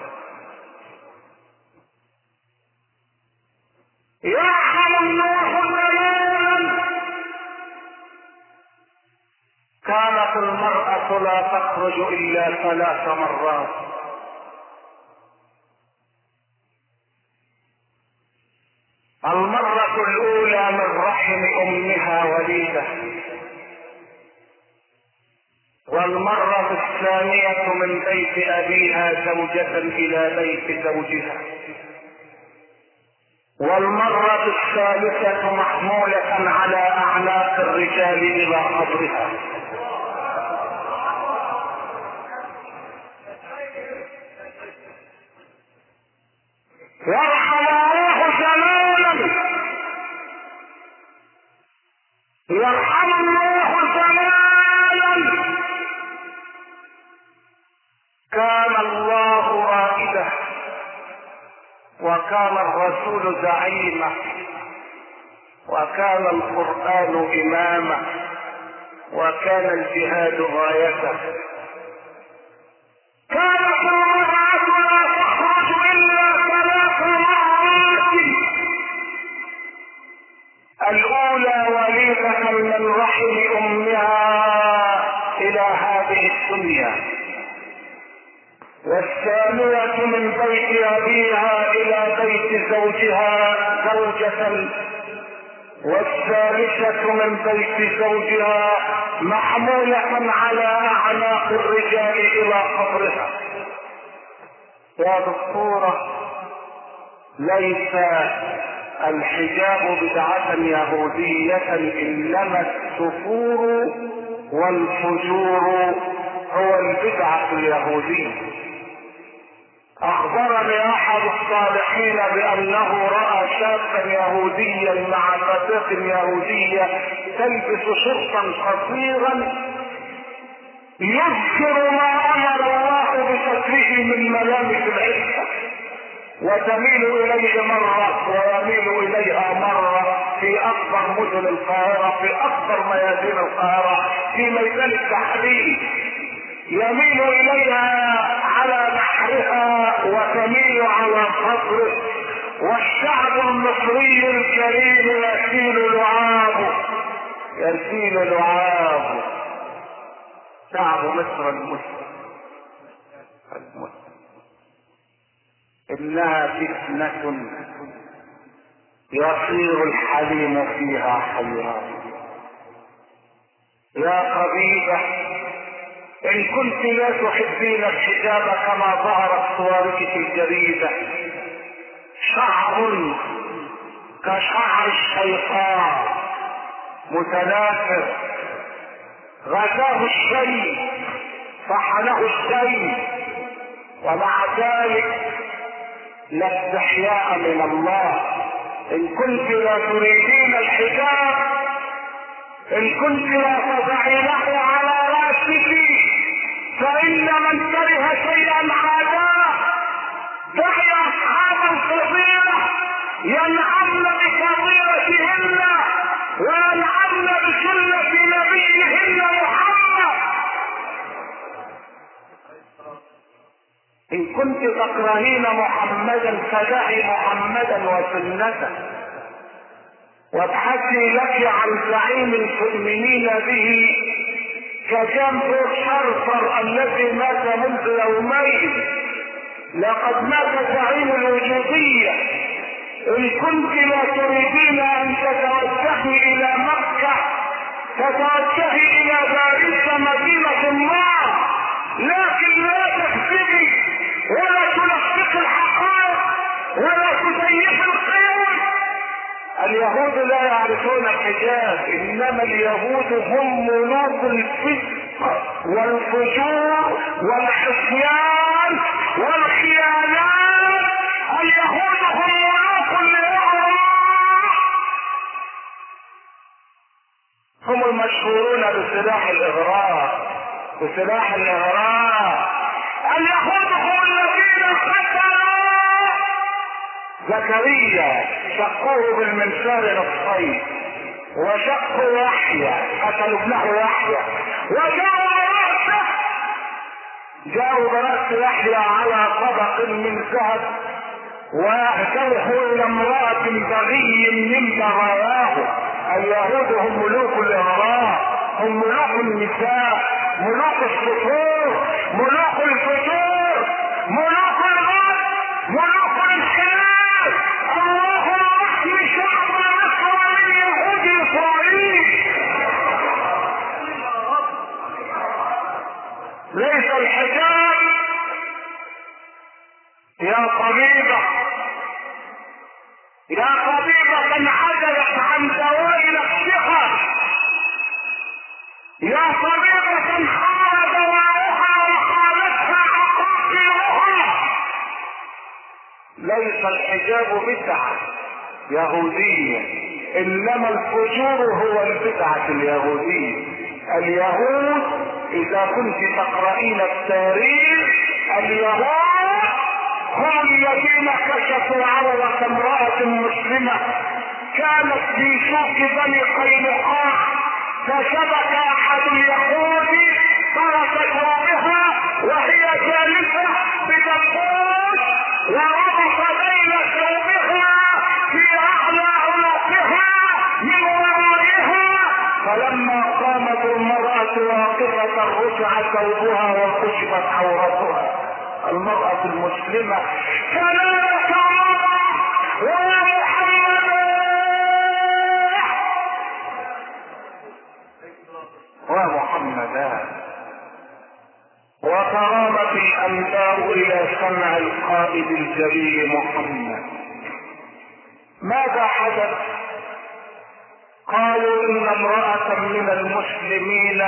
يرحم الله زمانا كانت المرأة لا تخرج إلا 3 مرات. المرة الأولى من رحم أمها وليدة، والمرة الثانية من بيت أبيها زوجة إلى بيت زوجها، والمرة الثالثة محمولة على أعناق الرجال إلى قبرها. يرحم الله زمانا، يرحم الله زمانا كان الله رائده وكان الرسول زعيمه وكان القرآن إمامه وكان الجهاد غايته. كانت المرأة لا تخرج إلا 3 مرات. الأولى وليدة من رحم أمها إلى هذه الدنيا، والثانية من بيت أبيها إلى بيت زوجها زوجة، والثالثة من بيت زوجها محمولة على أعناق الرجال إلى قبرها. يا دكتورة، ليس الحجاب بدعة يهودية، إنما السفور والفجور هو البدعة اليهودية. أخبرني أحد الصالحين بأنه رأى شابا يهوديا مع فتاة يهودية تلبس شرطا قصيرا يذكر ما أمر الله بستره من ملامس العفة، وتميل إليه مرة ويميل إليها مرة في أكبر مدن القاهرة، في أكبر ميادين القاهرة، في ميدان التحرير، يميل إليها على نحرها وتميل على صدره، والشعب المصري الكريم يسيل لعابه، يسيل لعابه. شعب مصر المسلم إنها فتنة يصير الحليم فيها حيران. يا قبيبة، إن كنت لا تحبين الحجاب كما ظهرت صورك في الجريدة، شعر كشعر الشيطان متناثر، غزاه الشيء فحله الشيء، ومع ذلك لا استحياء من الله. إن كنت لا تريدين الحجاب، إن كنت لا تضعينه على رأسك، فإن من كره شيئا عاداه. دعي أصحاب الفضيلة ينعمن بفضيلتهن وينعمن بسنة نبيهن محمد. إن كنت تكرهين محمدا فدعي محمدا وسنته، وابحثي لك عن زعيم تؤمنين به كجنب الشرفر الذي مات منذ يومين، لقد مات زعيم الوجودية. ان كنت لا تريدين ان تتوجهي الى مكة فتوجهي الى باريس مدينة الله، لكن لا تكذبي ولا تلفقي الحقائق ولا تزيفي القيم. اليهود لا يعرفون الحجاب، انما اليهود هم ملوك الفسق والفجور والعصيان والخيانات. اليهود هم ملوك الاغراء، هم المشهورون بسلاح الاغراء، بسلاح الاغراء. اليهود هم الذين قتلوا زكريا، شقوه بالمنشار نصفين، وشقوا يحيى، قتلوا ابنه يحيى، جاءوا برأس يحيى على طبق من ذهب واهدوه الى امرأة بغي من بغاياه. اليهود هم ملوك الاغراء، هم ملوك النساء، ملوك السطور، ملوك الفجور، ملوك الغد، ملوك الانحلال. اللهم احمي شعب مصر من يهود اسرائيل. ليس الحجاب يا طبيبة، يا طبيبة انعزلت عن دواء نفسها، يا طبيبة انحار دواؤها وخالتها عقاقيرها. ليس الحجاب بدعة يهودية، انما الفجور هو البدعة اليهودية. اليهود اذا كنت تقرأين التاريخ، اليهود هم الذين كشفوا عورة امرأة مسلمة كانت في سوق بني قينقاع، فشبك احد اليهود طرف ثوبها وهي جالسة بدبوس، وربط بين ثوبها في اعلى عنقها من ورائها، فلما قامت المرأة واقفة رفع ثوبها وكشفت عورتها. المرأة المسلمة كذلك مرة ويا محمد ومحمدا. وقامت الانباء الى سمع القائد الجليل محمد. ماذا حدث؟ قالوا ان امرأة من المسلمين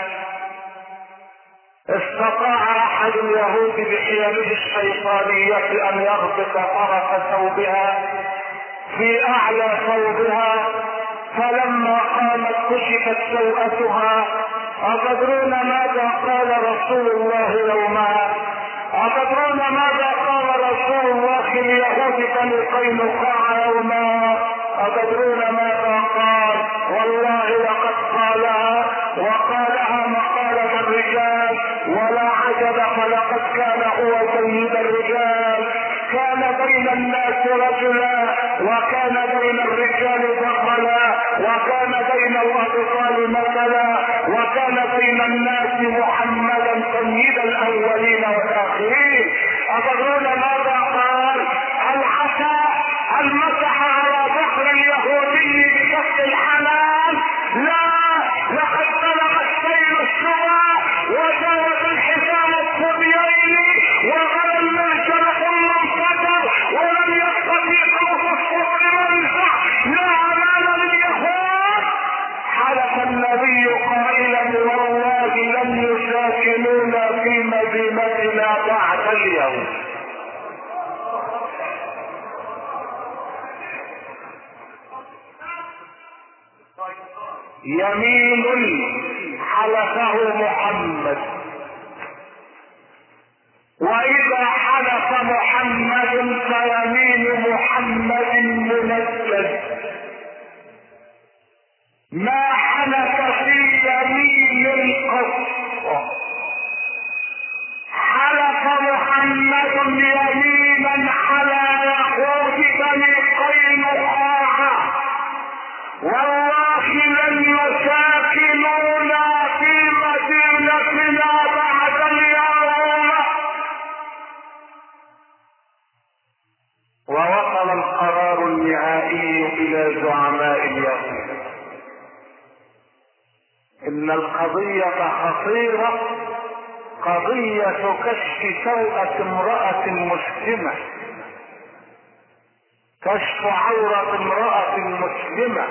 استطاع احد اليهود بحيله الشيطانية ان يغبط طرف ثوبها في اعلى ثوبها، فلما قامت كشفت سوءتها. أتدرون ماذا قال رسول الله يومها؟ أتدرون ماذا قال رسول الله لليهود بني قينقاع يومها؟ أتدرون ماذا قال؟ والله لقد قالها، وقالها مقالة الرجال، ولا عجب، فلقد كان هو سيد الرجال. كان بين الناس رجلا، وكان بين الرجال بطلا، وكان بين الابطال مثلا، وكان بين الناس محمدا سيد الاولين والاخرين. أتدرون ماذا قال؟ العسى المسح على ظهر اليهودي بكف الحلال، لا، لقد بلغ السيل الشرى وجاوز الحزام الصبيين وغلى المنشر ثم انفجر، ولم يبق في قوس الصبر منفع لا امام اليهود. حلف النبي قائلا والله لن يساكنونا في مدينتنا بعد اليوم. يمين حلفه محمد، واذا حلف محمد فيمين محمد منزل. ما حلف في يمين قط. حلف محمد يمينا على يهود بني قينقاع والله لن يساكنونا في مدينتنا ان القضية خطيرة، قضية كشف سوءة امرأة مسلمة، كشف عورة امرأة مسلمة،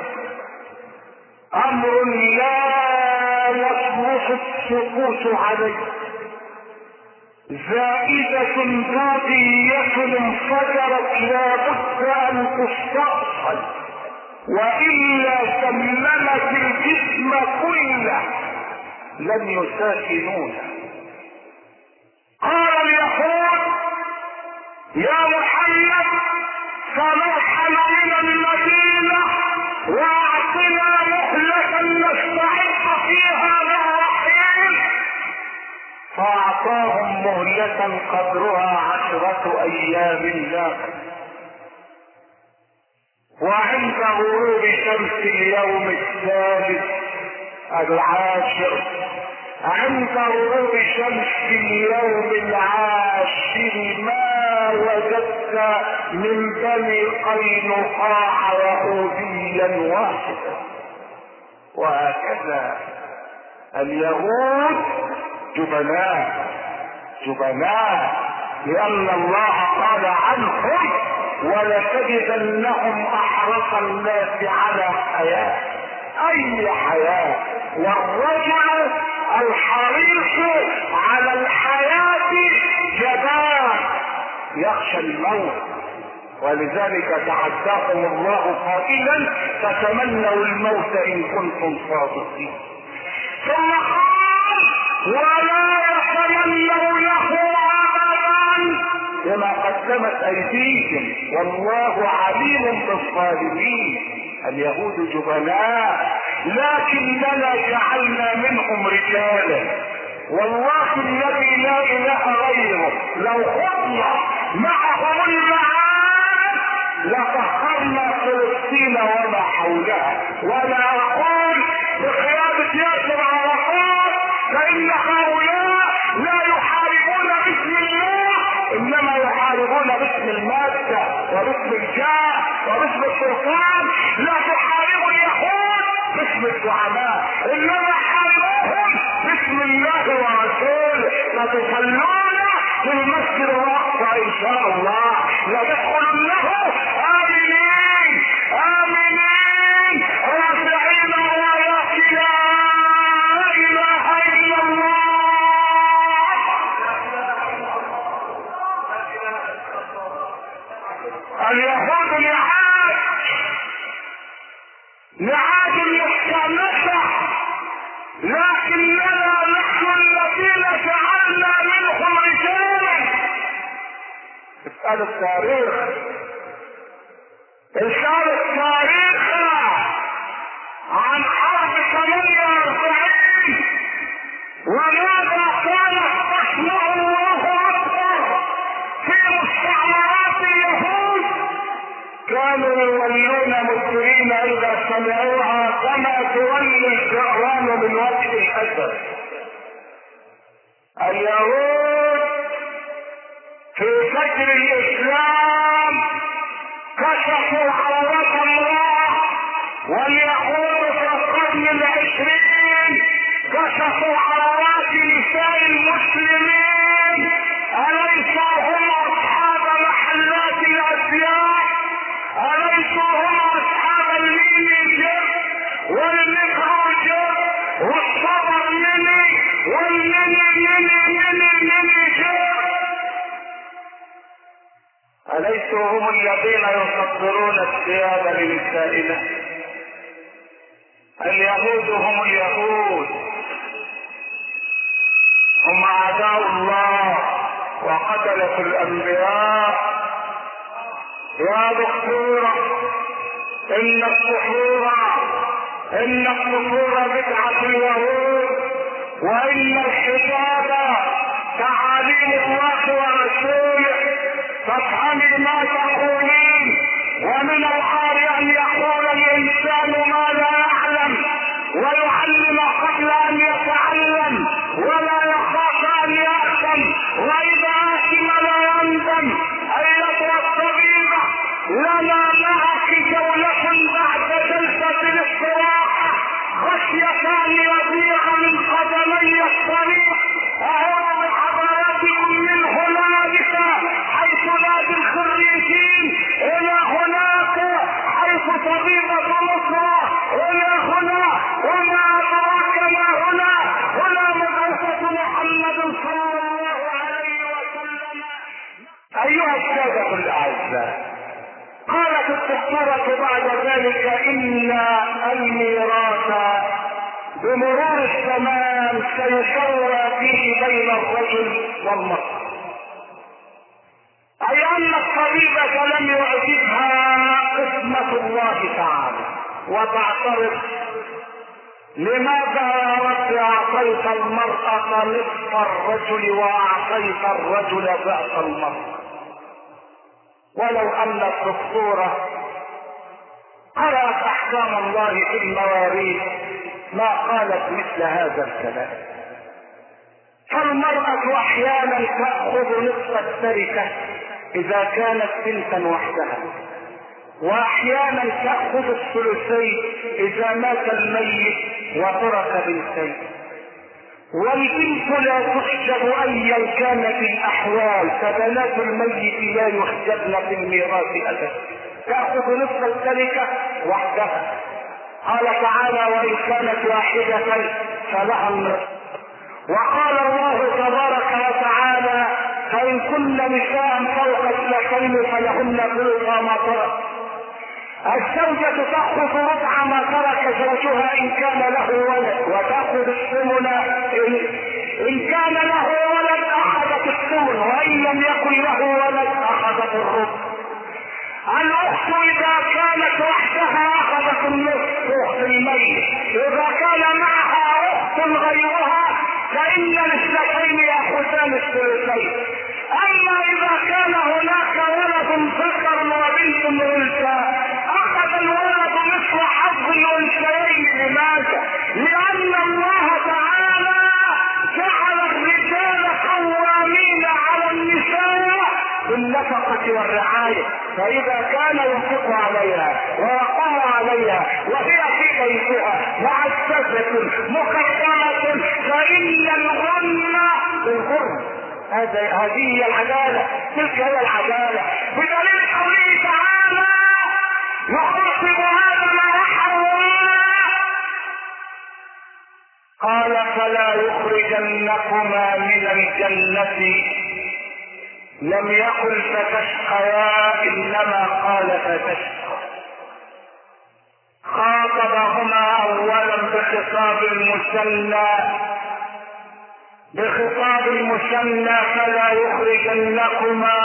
امر لا يصلح السكوت عليه، زائدة بادية انفجرت لا بد ان تستأصل، والا سممت الجسم كله لن يساكنونه. قال اليهود يا محمد سنرحل من المدينة واعطنا مهلة نستحق فيها الرحيل، فاعطاهم مهلة قدرها 10 ايام لا. وعند غروب شمس اليوم الثالث العاشر، عند غروب شمس اليوم العاشر ما وجدت من بني قينقاع يهوديا واحدا. وهكذا اليهود جبناء جبناء، لأن الله قال عنهم ولتجدنهم أحرص الناس على حياة، أي حياة، والرجل الحريص على الحياة جبان يخشى الموت، ولذلك تعداهم الله قائلا فتمنوا الموت إن كنتم صادقين. ثم قال ولا يتمنونه أبدا بما قدمت أيديهم والله عليم بالظالمين. اليهود جبناء لكننا جعلنا منهم رجالا، والله الذي لا اله غيره لو خضنا معهم المعاد لطهرنا فلسطين وما حولها. ولا اقول بقيادة ياسر عرفات فان هؤلاء لا يحاربون باسم الله، انما يحاربون باسم المادة وباسم الجاه وباسم السلطان. لا تحاربوا اليهود باسم الزعماء، انما حاربوهم باسم الله ورسوله. لتصلون في المسجد الاقصى ان شاء الله، لتدخلنه امنين امنين رافعين رايات لا اله الا الله. اليهود نعاد مستأنسة، لكننا نحن الذين جعلنا منهم رجالا. اسأل التاريخ، اسأل التاريخ عن حرب 48 وماذا كان تصنع الله اكبر في مستعمرات اليهود. كانوا يولون مدبرين اذا سمعوها كما تولي الجعران من وجه الاسد. اليهود في فجر الاسلام كشفوا عورة الله، واليهود في القرن 20 كشفوا عورات نساء المسلمين. أليسوا هم أصحاب محلات الأزياء؟ أليسوا هم أصحاب المينيجر والميكروجر والصبر ميني والمينيجر؟ أليسوا هم الذين يصدرون الثياب لنسائنا؟ اليهود هم اليهود، هم أعداء الله وقتلة الأنبياء. يا دكتورة إن الصفور بدعة اليهود، وإن الحجاب تعاليم الله ورسوله. فافهمي ما تقولين، ومن العار أن يقول الإنسان ما لا يعلم ويعلم قبل أن يتعلم ولا يخاف أن يأثم، وإذا آثم لا يندم. أيتها الطبيبة لنا معك جولة بعد جلسة الاستراحة خشية أن يضيع قالت الدكتورة بعد ذلك ان الميراث بمرور الزمان سيسوى فيه بين الرجل والمرأة، اي ان الطبيبة لم يعجبها قسمة الله تعالى وتعترض: لماذا يا رب اعطيت المرأة نصف الرجل واعطيت الرجل ضعف المرأة؟ ولو ان الدكتورة قرأت احكام الله في المواريث ما قالت مثل هذا الكلام. فالمرأة احيانا تأخذ نصف التركة اذا كانت بنتا وحدها، واحيانا تأخذ الثلثين اذا مات الميت وترك بنتين. والبنت لا تحجب ايا كانت الاحوال، فبنات الميت لا يحجبن في الميراث ابدا، تأخذ نصف التركة وحدها. قال تعالى: وان كانت واحدة فلها النصف. وقال الله تبارك وتعالى: فان كن نساء فوق اثنتين فلهن ثلث ما ترك. الزوجة تأخذ ربع ما ترك زوجها ان كان له ولد، وتأخذ الثمن ان كان له ولد اخذت الثمن، وان لم يكن له ولد اخذت الربع. الاخت اذا كانت وحدها اخذت النصف اخت الميت، اذا كان معها اخت غيرها فان الاثنتين ياخذان الثلثين. اما اذا كان هناك ولد ذكر وبنت انثى اخذ الولد مثل حظ الانثيين. لماذا؟ لان الله تعالى جعل الرجال قوامين على النساء بالنفقة والرعاية، فإذا كان ينفق عليها ويقوم عليها وهي في بيتها معززة مكرمة فإن الغنى بالغرم. هذه هي العدالة، تلك هي العدالة. بدليل قوله تعالى: يخاطب آدم وحواء قال: فلا يخرجنكما من الجنة. لم يقل فتشقيا، انما قال فتشقى. خاطبهما اولا بخطاب المثنى فلا يخرجنكما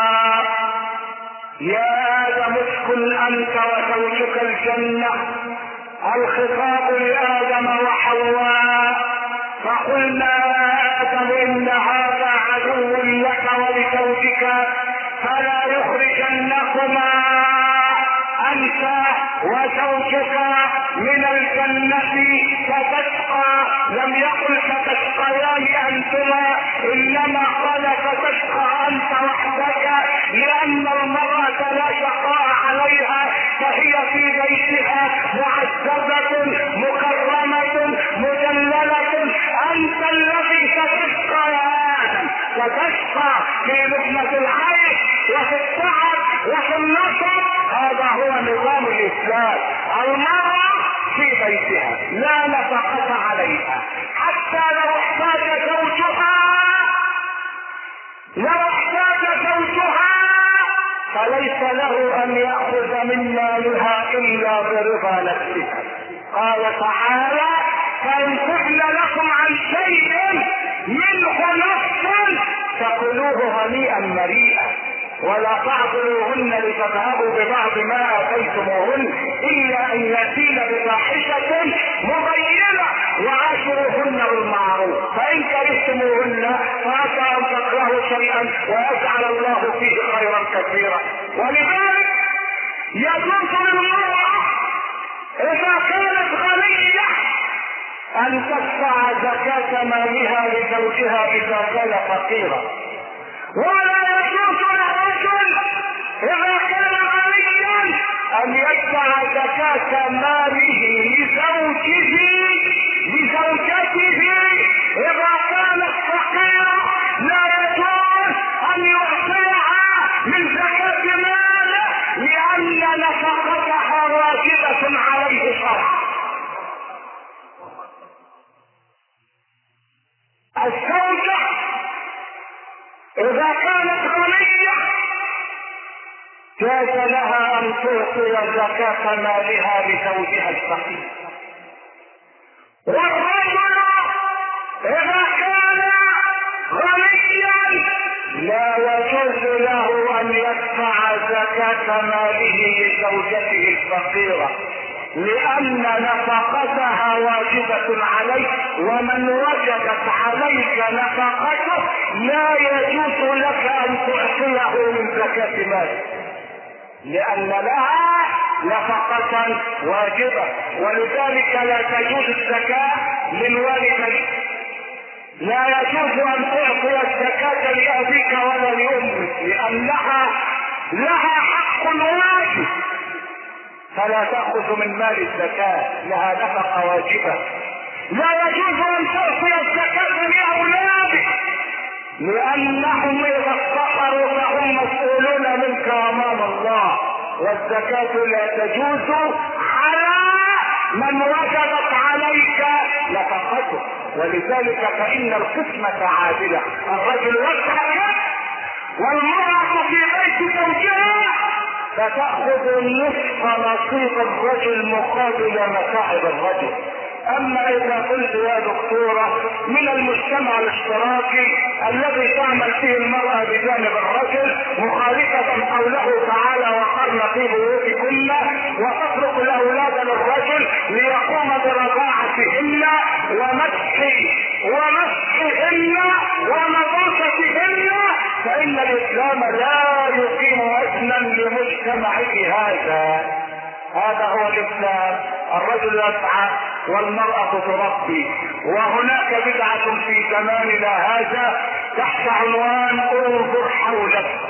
يا ادم اسكن انت وزوجك الجنة. الخطاب لادم وحواء. فقلنا يا ادم ان هذا عدو لك ولزوجك فلا يخرجنكما انت وزوجك من الجنة فتشقى. لم يقل فتشقيان انتما، انما قال فتشقى انت وحدك، لان المرأة لا شقاء عليها، فهي في بيتها معززة مكرمة مجللة. انت الذي ستشقى يا ادم، ستشقى في لقمة العيش وفي التعب وفي النصب. هذا هو نظام الاسلام. المرأة في بيتها لا نفقة عليها، حتى لو احتاج زوجها فليس له ان يأخذ من مالها الا برضا نفسها. قال تعالى: فان تبن لكم عن شيء منه نفسا فكلوه هنيئا مريئا، ولا تعضلوهن لتذهبوا ببعض ما اتيتموهن الا ان ياتين بفاحشة مبينة وعاشروهن بالمعروف، فان كرهتموهن فعسى ان تكرهوا شيئا ويجعل الله فيه خيرا كثيرا. ولذلك يجوز للمرأة اذا كانت غنية ان تدفع زكاة مالها لزوجها اذا كان فقيرا، ولا يجوز للرجل اذا كان غنيا ان يدفع زكاة ماله لزوجته اذا كانت فقيرة. لا يجوز ان يعطيها من زكاة ماله لان نفقتها واجبة عليه شرعا. الزوجة اذا كانت غنية جاز لها ان تعطي تعطي زكاة مالها لزوجها الفقير. والرجل اذا كان غنيا لا يجوز له ان يدفع زكاة ماله لزوجته الفقيرة، لان نفقتها واجبة عليه، ومن وجبت عليك نفقته لا يجوز لك ان تعطيه من زكاة ماله، لان لها نفقة واجبة. ولذلك لا تجوز الزكاة للوالدين، لا يجوز ان تعطي الزكاة لابيك ولا لامك، لانها لها حق واجب، فلا تأخذ من مال الزكاة، لها نفقة واجبة. لا يجوز ان تعطي الزكاة لاولادك، لانهم اذا افتقروا فهم مسؤولون منك امام الله، والزكاة لا تجوز على من وجبت عليك نفقته. ولذلك فان القسمة عادلة، الرجل يدفع والمرأة في بيت زوجها فتأخذ نصف نصيب الرجل مقابل متاعب الرجل. اما اذا قلت يا دكتورة من المجتمع الاشتراكي الذي تعمل فيه المرأة بجانب الرجل مخالفة قوله تعالى وقرن في بيوتكن وتترك الاولاد للرجل ليقوم برضاعتهن ومسحهن ونظافتهن، فان الاسلام لا يقيم وزنا لمجتمعه هذا هو الاسلام. الرجل يسعى والمرأة تربي. وهناك بدعة في زماننا هذا تحت عنوان انظر حولك.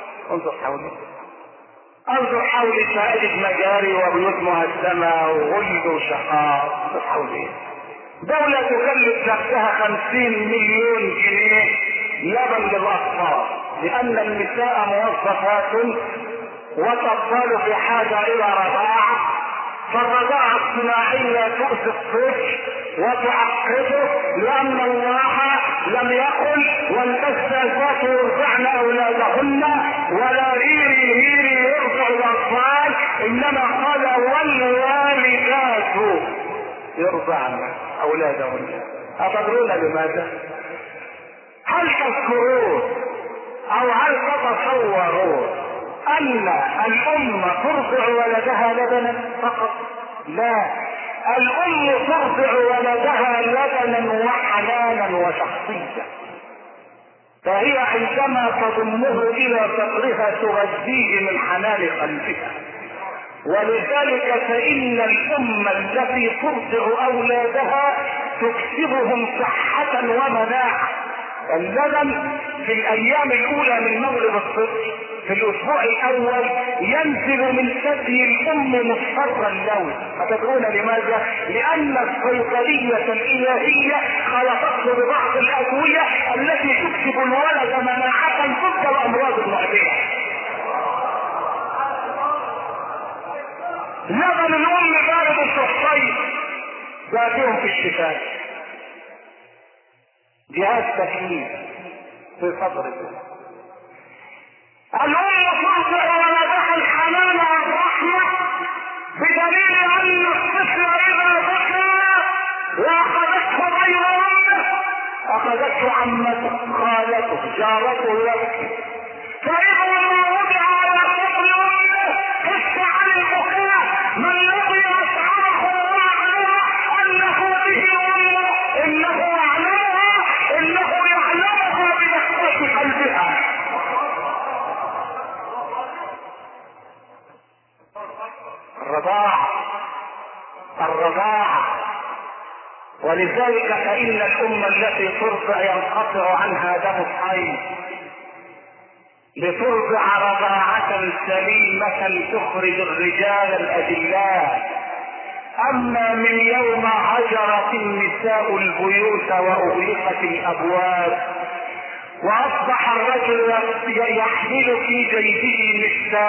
انظر حولك فأجد مجاري وبيوت مهدمة وغلد وشقاء. انظر حولك. دولة تكلف نفسها 50 مليون جنيه لبن للأطفال، لأن النساء موظفات وتظل في حاجة إلى رضاعة، فالرضاعة الصناعية تؤذي الطفل وتعقده، لأن الله لم يقل والبزازات يرضعن أولادهن ولا هيري يرضع الأطفال، إنما قال والوالدات يرضعن أولادهن. أتدرون لماذا؟ هل تذكرون أو هل تتصورون ان الام ترضع ولدها لبنا فقط؟ لا، الام ترضع ولدها لبنا وحنانا وشخصية، فهي عندما تضمه الى صدرها تغذيه من حنان قلبها. ولذلك فان الام التي ترضع اولادها تكسبهم صحة ومناعة. اللبن في الايام الاولى من مولد الطفل في الاسبوع الاول ينزل من ثدي الام مصفر اللون. فتدرون لماذا؟ لان الصيدلية الالهية خلقته ببعض الادوية التي تكسب الولد مناعة ضد الامراض المعدية. لبن الام بارد في الصيف باقيهم في الشتاء، جهاز تكليف في صدرك. الام ترضع ولدها الحنان والرحمة، بدليل ان الطفل اذا بكى واخذته غير امه اخذته عمته خالته جارته يبكي، فاذا ما وضع على صدر امه كف عن البكاء. من الذي اشعره واعلم انه به امه؟ انه يعلمها بنفس قلبها. الرضاعة. ولذلك فإن الأم التي ترضع ينقطع عنها دم الحيض لترضع رضاعة سليمة تخرج الرجال الأدلاء. أما من يوم هجرت النساء البيوت وأغلقت الأبواب وأصبح الرجل يحمل في جيبه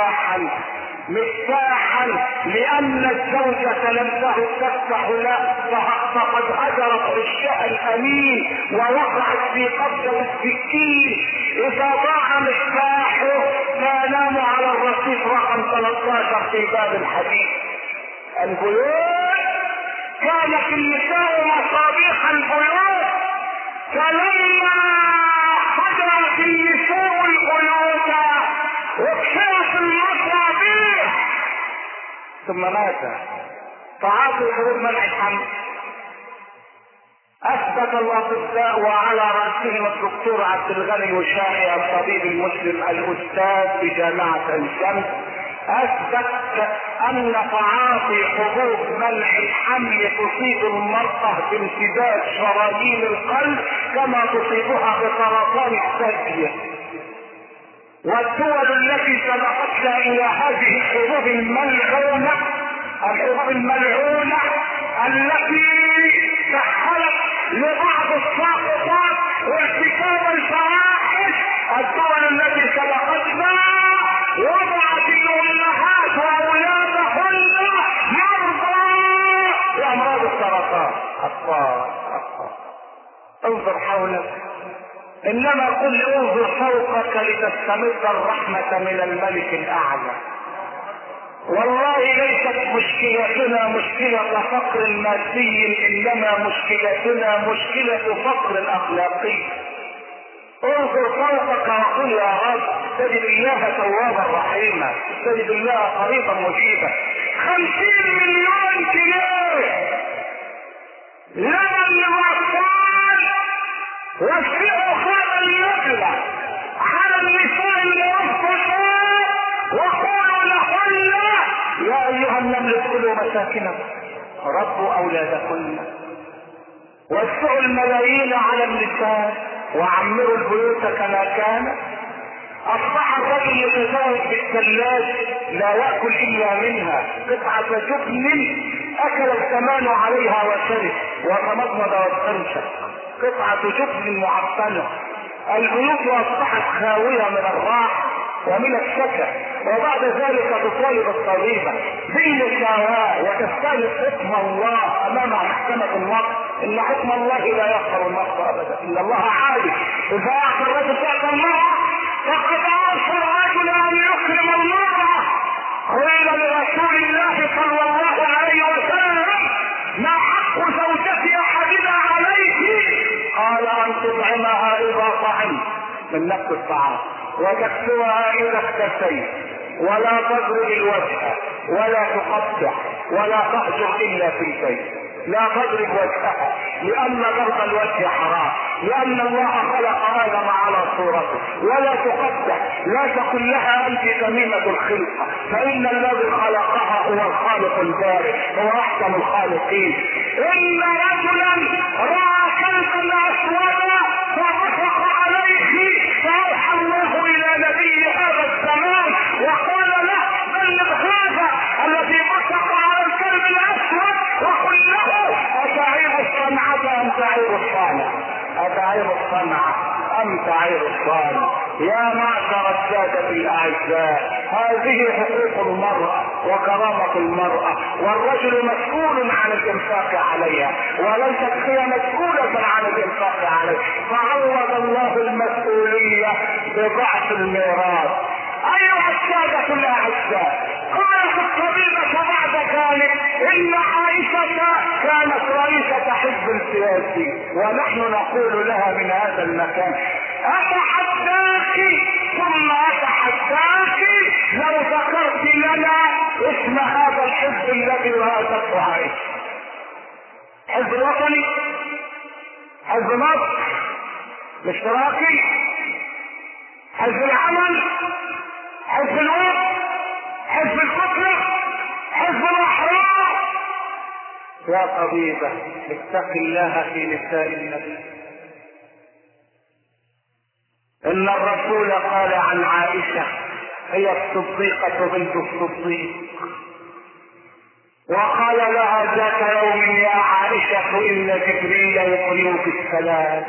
مفتاحا لأن الزوجة لم تعد تفتح له، فقد هجرت عشاء الأمين ووقعت في قبضة السكين. إذا ضاع مفتاحه سأنام على الرصيف رقم 13 في باب الحديث. البيوت كانت النساء مصابيح البيوت، فلما حضرت النساء البيوت وكشفت المصابيح ثم مات تعاطي حبوب منع الحمل. اثبت الاطباء وعلى راسهم الدكتور عبد الغني الوشاحي الطبيب المسلم الاستاذ بجامعه عين شمس، اثبت ان تعاطي حبوب منع الحمل تصيب المراه بامتداد شرايين القلب كما تصيبها بسرطان الثدي. والدول التي سبقتنا الى هذه الحبوب الملعونه، الحبوب الملعونه التي سهلت لبعض الساقطات وارتكاب الفواحش، الدول التي سبقتنا وضعت الامهات واولادهن مرضى بامراض السرطان. انظر حولك، انما قل انظر فوقك لتستمد الرحمة من الملك الاعلى. والله ليست مشكلتنا مشكلة فقر مادي، انما مشكلتنا مشكلة فقر اخلاقي. انظر فوقك وقل يا رب تجد الله توابا رحيما، تجد الله قريبا مجيبا. 50 مليون جنيه لمن الاطفال وسعوا هذا المبلغ على النساء الموظفات وقولوا لهن يا ايها النمل ادخلوا مساكنكم ربوا اولادكن. وسعوا الملايين على النساء وعمروا البيوت كما كانت. اصبح الرجل يتزوج بالثلاج لا ياكل الا منها، قطعه جبن اكل الثمان عليها وشرب وتمضمض واستنشق، قطعه جبن معفنه. البيوت اصبحت خاويه من الراحه ومن السكن، وبعد ذلك تطالب الطبيبه بالمساواه وتستهلك حكم الله امام محكمه النقض. ان حكم الله لا يغفر النقض ابدا، ان الله عادل. اذا اعطى الرجل شأن المرأة فقد اوصى الرجل ان يكرم المرأة. قيل لرسول الله صلى الله عليه وسلم ما حق زوجة احدنا عليه؟ قال ان تطعمها اذا طعمت من نفس الطعام وتكسوها اذا اكتسيت ولا تضرب الوجه ولا تقطع ولا تهجر الا في البيت. لا تضرب وجهها لان ضرب الوجه حرام، لان الله خلق ادم على صورته. ولا تقطع، لا تقل لها انت تميمة الخلقة، فان الذي خلقها هو الخالق البارئ، هو احسن الخالقين. ان رجلا راى كلبا اسودا فبصق عليه فاوحى الله الى نبي هذا الزمان وقال له بلغ هذا الذي بصق على الكلب الاسود وقل له اتعيب الصنعة ام تعيب الصانع، اتعيب الصنعة ام تعيب الصانع. يا معشر السادة الاعزاء، هذه حقوق المرأة وكرامة المرأة، والرجل مسؤول عن الانفاق عليها وليست هي مسؤولة عن الانفاق عليه. فعوض الله المسؤولية بضعف الميراث. ايها السادة الاعزاء، قالت الطبيبة بعد ذلك ان عائشة كانت رئيسة حزب سياسي، ونحن نقول لها من هذا المكان اتحداك ثم اتحداك لو ذكرت لنا اسم هذا الحزب الذي رأسته عائشة. حزب الوطني، حزب مصر الاشتراكي، حزب العمل، حزب الوقت، حزب الكتلة، حزب الاحرار. يا طبيبة اتق الله في نساء النبي. ان الرسول قال عن عائشة هي الصديقة بنت الصديق، وقال لها ذات يوم يا عائشة ان جبريل يقرئك السلام.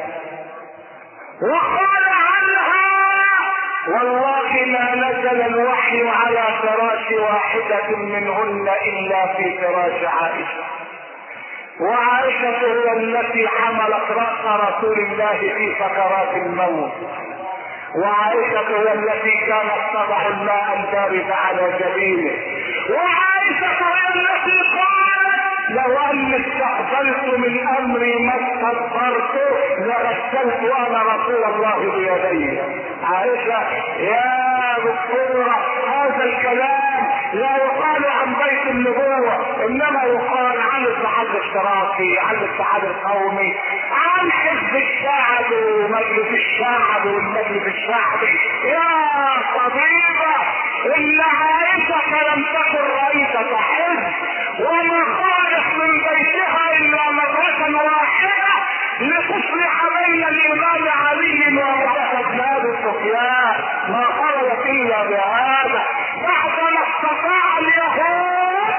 وقال عنها والله ما نزل الوحي على فراش واحدة منهن الا في فراش عائشة. وعائشة هي التي حملت رأس رسول الله في سكرات الموت، وعائشة هي التي كانت تضع الماء البارد على جبينه، وعائشة هي التي قالت لو اني استقبلت من امري ما استدبرت لغسلت انا رسول الله بيدي. عائشة يا دكتورة هذا الكلام لا يقال عن بيت النبوة، انما يقال عن الاتحاد الاشتراكي، عن الاتحاد القومي، عن حزب الشعب ومجلس الشعب والمجلس الشعبي. يا طبيبة ان عائشة لم تكن رئيسة حزب وما خرجت من بيتها الا مرة واحدة لتصلح بين الامام علي ومعاوية بن ابي سفيان، ما خرجت الا بهذا بعدما استطاع اليهود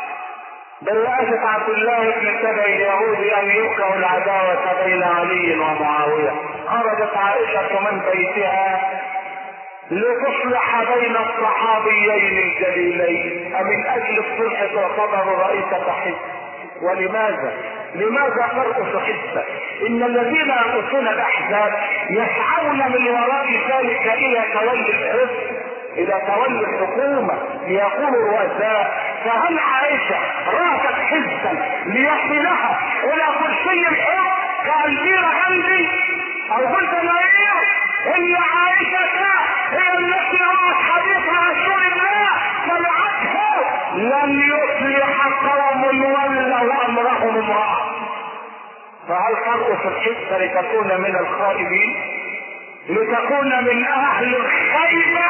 برئاسة عبد الله بن سبع اليهودي ان يوقعوا العداوة بين علي ومعاوية. خرجت عائشة من بيتها لتصلح بين الصحابيين الجليلين، من اجل الصلح تعتبر رئيسة حزب. ولماذا؟ لماذا ترقص حزبا؟ ان الذين يرقصون الاحزاب يسعون من وراء ذلك الى تولي الحزب، الى تولي الحكومة ليكونوا رؤساء. فهل عائشة رأت حزبا ليصلها الى كرسي الحزب كأميرة غندي او بنت نوير؟ ان عائشة هي التي رأت حديث رسول الله سمعته لن يصلح قوم ولوا امرهم امرأة. فهل ترقص الحزب لتكون من الخائبين، لتكون من اهل الخيبة،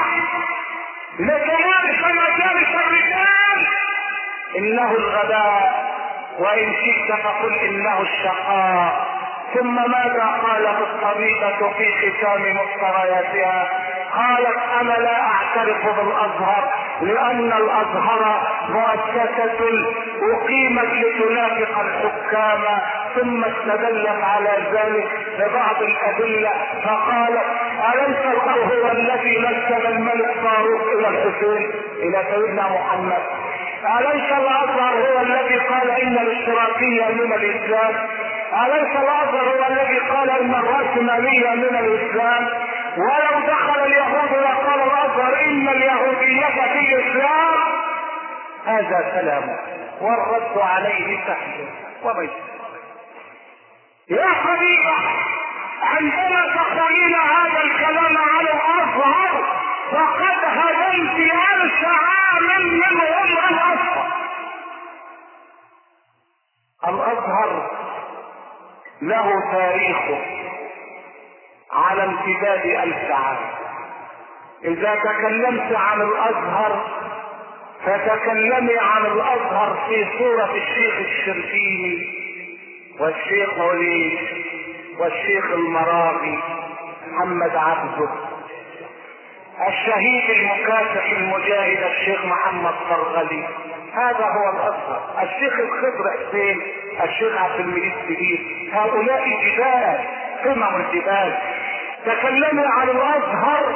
لتمارس مجالس الرجال؟ انه الغباء، وان شئت فقل انه الشقاء. ثم ماذا قالت الطبيبة في ختام مفترياتها؟ قالت انا لا اعترف بالازهر لان الازهر مؤسسة اقيمت لتنافق الحكام. ثم استدلت على ذلك ببعض الادلة فقالت اليس الازهر هو الذي نسب الملك فاروق الى الحسين الى سيدنا محمد؟ اليس الازهر هو الذي قال ان الاشتراكية من الاسلام؟ اليس الازهر هو الذي قال ان الرأسمالية من الاسلام؟ ولو دخل اليهود وقال الازهر ان اليهودية في الاسلام هذا كلامه والرد عليه سهل وبيت. يا حبيبة عندما تقولين هذا الكلام على الازهر فقد هدمت 1000 عام من عمر الازهر. الازهر له تاريخه على امتداد 1000 عام. اذا تكلمت عن الازهر فتكلمي عن الازهر في صورة الشيخ الشربيني والشيخ وليد والشيخ المراغي محمد عبده، الشهيد المكافح المجاهد الشيخ محمد فرغلي. هذا هو الازهر. الشيخ الخضر حسين، الشيخ عبد المجيد سليم، هؤلاء جبال قمم الجبال. تكلموا عن الازهر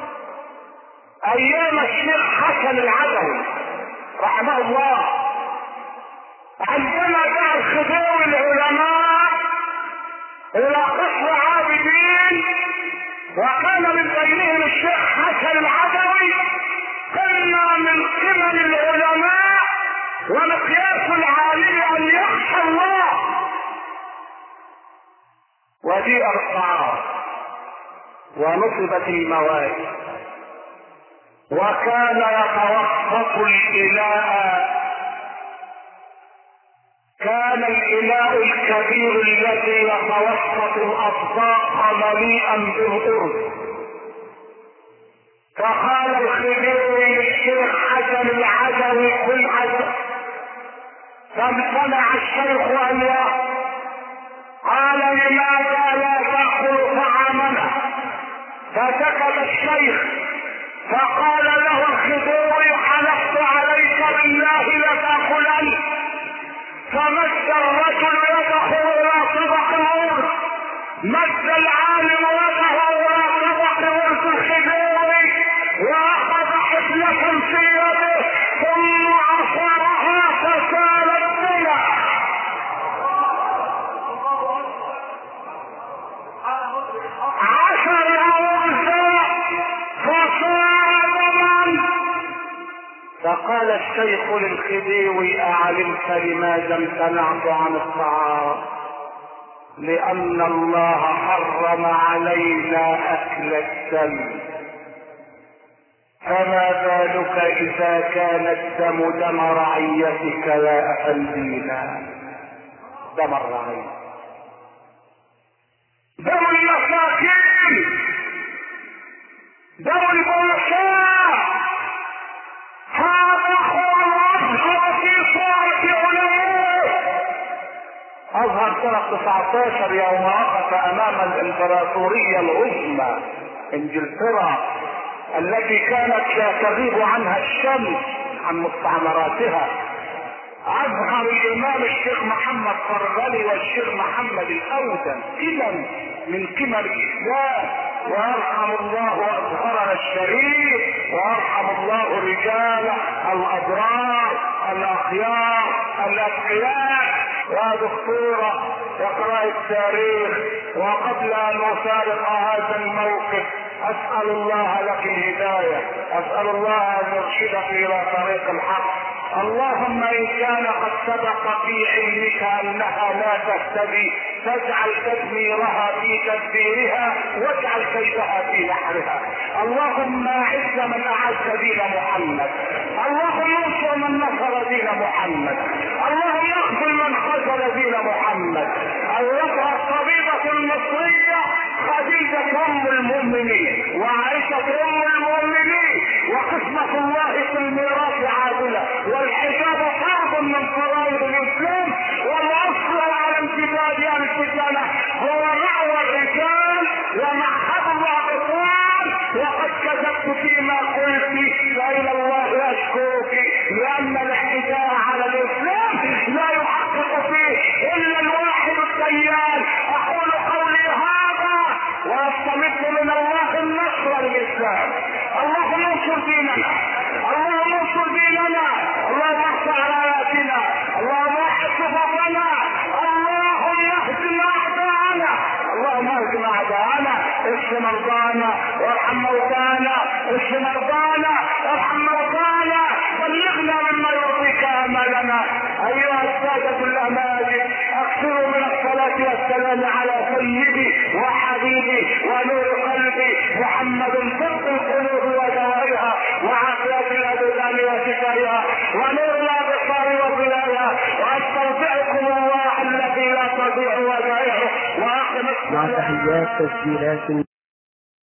ايام الشيخ حسن العدوي رحمه الله، عندما دعا الخضيوي العلماء الى قصر عابدين وكان من بينهم الشيخ حسن العدوي، قمة من قمم العلماء ومقياس العالم ان يخشى الله. وجيء الطعام ونصبت المواد وكان يتوسط الإناء، كان الإناء الكبير الذي يتوسط الأطباق مليئا بالأرز. فقال الخديوي للشيخ حسن العدوي كل عدو، فامتنع الشيخ أن يأكل. قال لماذا لا تأكل طعامنا؟ فسكت الشيخ فقال له الخديوي حلفت عليك بالله لتأكلن. فمد الرجل يده الى طبق الارز، مد العالم يده الى طبق الارز الخديوي واخذ حفلة في يده ثم عصرها فسالت بها. عشر ارزا خديوي أعلمت لماذا امتنعت عن الطعام؟ لأن الله حرم علينا أكل الدم، فما بالك إذا كان الدم دم رعيتك يا أفندينا؟ دم الرعية، دم المساكين، دم البؤساء، هذا هو الأظهر في صورة علماء. أظهر سنة 19 يوم وقف أمام الإمبراطورية العظمى إنجلترا التي كانت لا تغيب عنها الشمس عن مستعمراتها. أظهر الإمام الشيخ محمد فرغلي والشيخ محمد الأودن قمم من قمم الإسلام، ويرحم الله أظهرنا الشريف، ويرحم الله رجال الأبرار الأخيار الأتقياء. يا دكتورة اقرأ التاريخ، وقبل أن أفارق هذا الموقف أسأل الله لك الهداية، أسأل الله أن يرشدك إلى طريق الحق. اللهم إن كان قد سبق في علمك أنها لا تهتدي فاجعل تدميرها في تدبيرها واجعل كيدها في نحرها. اللهم أعز من أعز دين محمد، اللهم انصر من نصر دين محمد، اللهم اخذل من خذل دين محمد. أيتها الطبيبة المصرية خديجة أم المؤمنين وعائشة أم المؤمنين، وقسمة الله في الميراث عادلة، والحجاب فرض من فرائض الإسلام، والأصل على امتداد الفتنة هو مأوى الرجال ومعهد الأبطال. وقد كذبت فيما قلت، فإلى الله أشكرك، لأن الاحتجاج على الإسلام لا يحقق فيه إلا الواحد الديان. أقول قولي هذا وأستمد من الله النصر للإسلام. اللهم انصر ديننا، اللهم انصر ديننا، اللهم احفظ راياتنا، اللهم احفظ صفوفنا، اللهم اهزم اعداءنا، اللهم اهزم اعداءنا، اشف مرضانا وارحم موتانا، اشف مرضانا وارحم موتانا، بلغنا مما يرضيك امالنا. ايها السادة الاماجد، اكثروا من الصلاة والسلام على سيدي وحبيبي ونور قلبي محمد، صدق القلوب ودوائها وعافية الابدان وشفائها ونور الابصار وضيائها، واستودعكم الله الذي لا تضيع ودائعه. واخر مع تحيات تسجيلات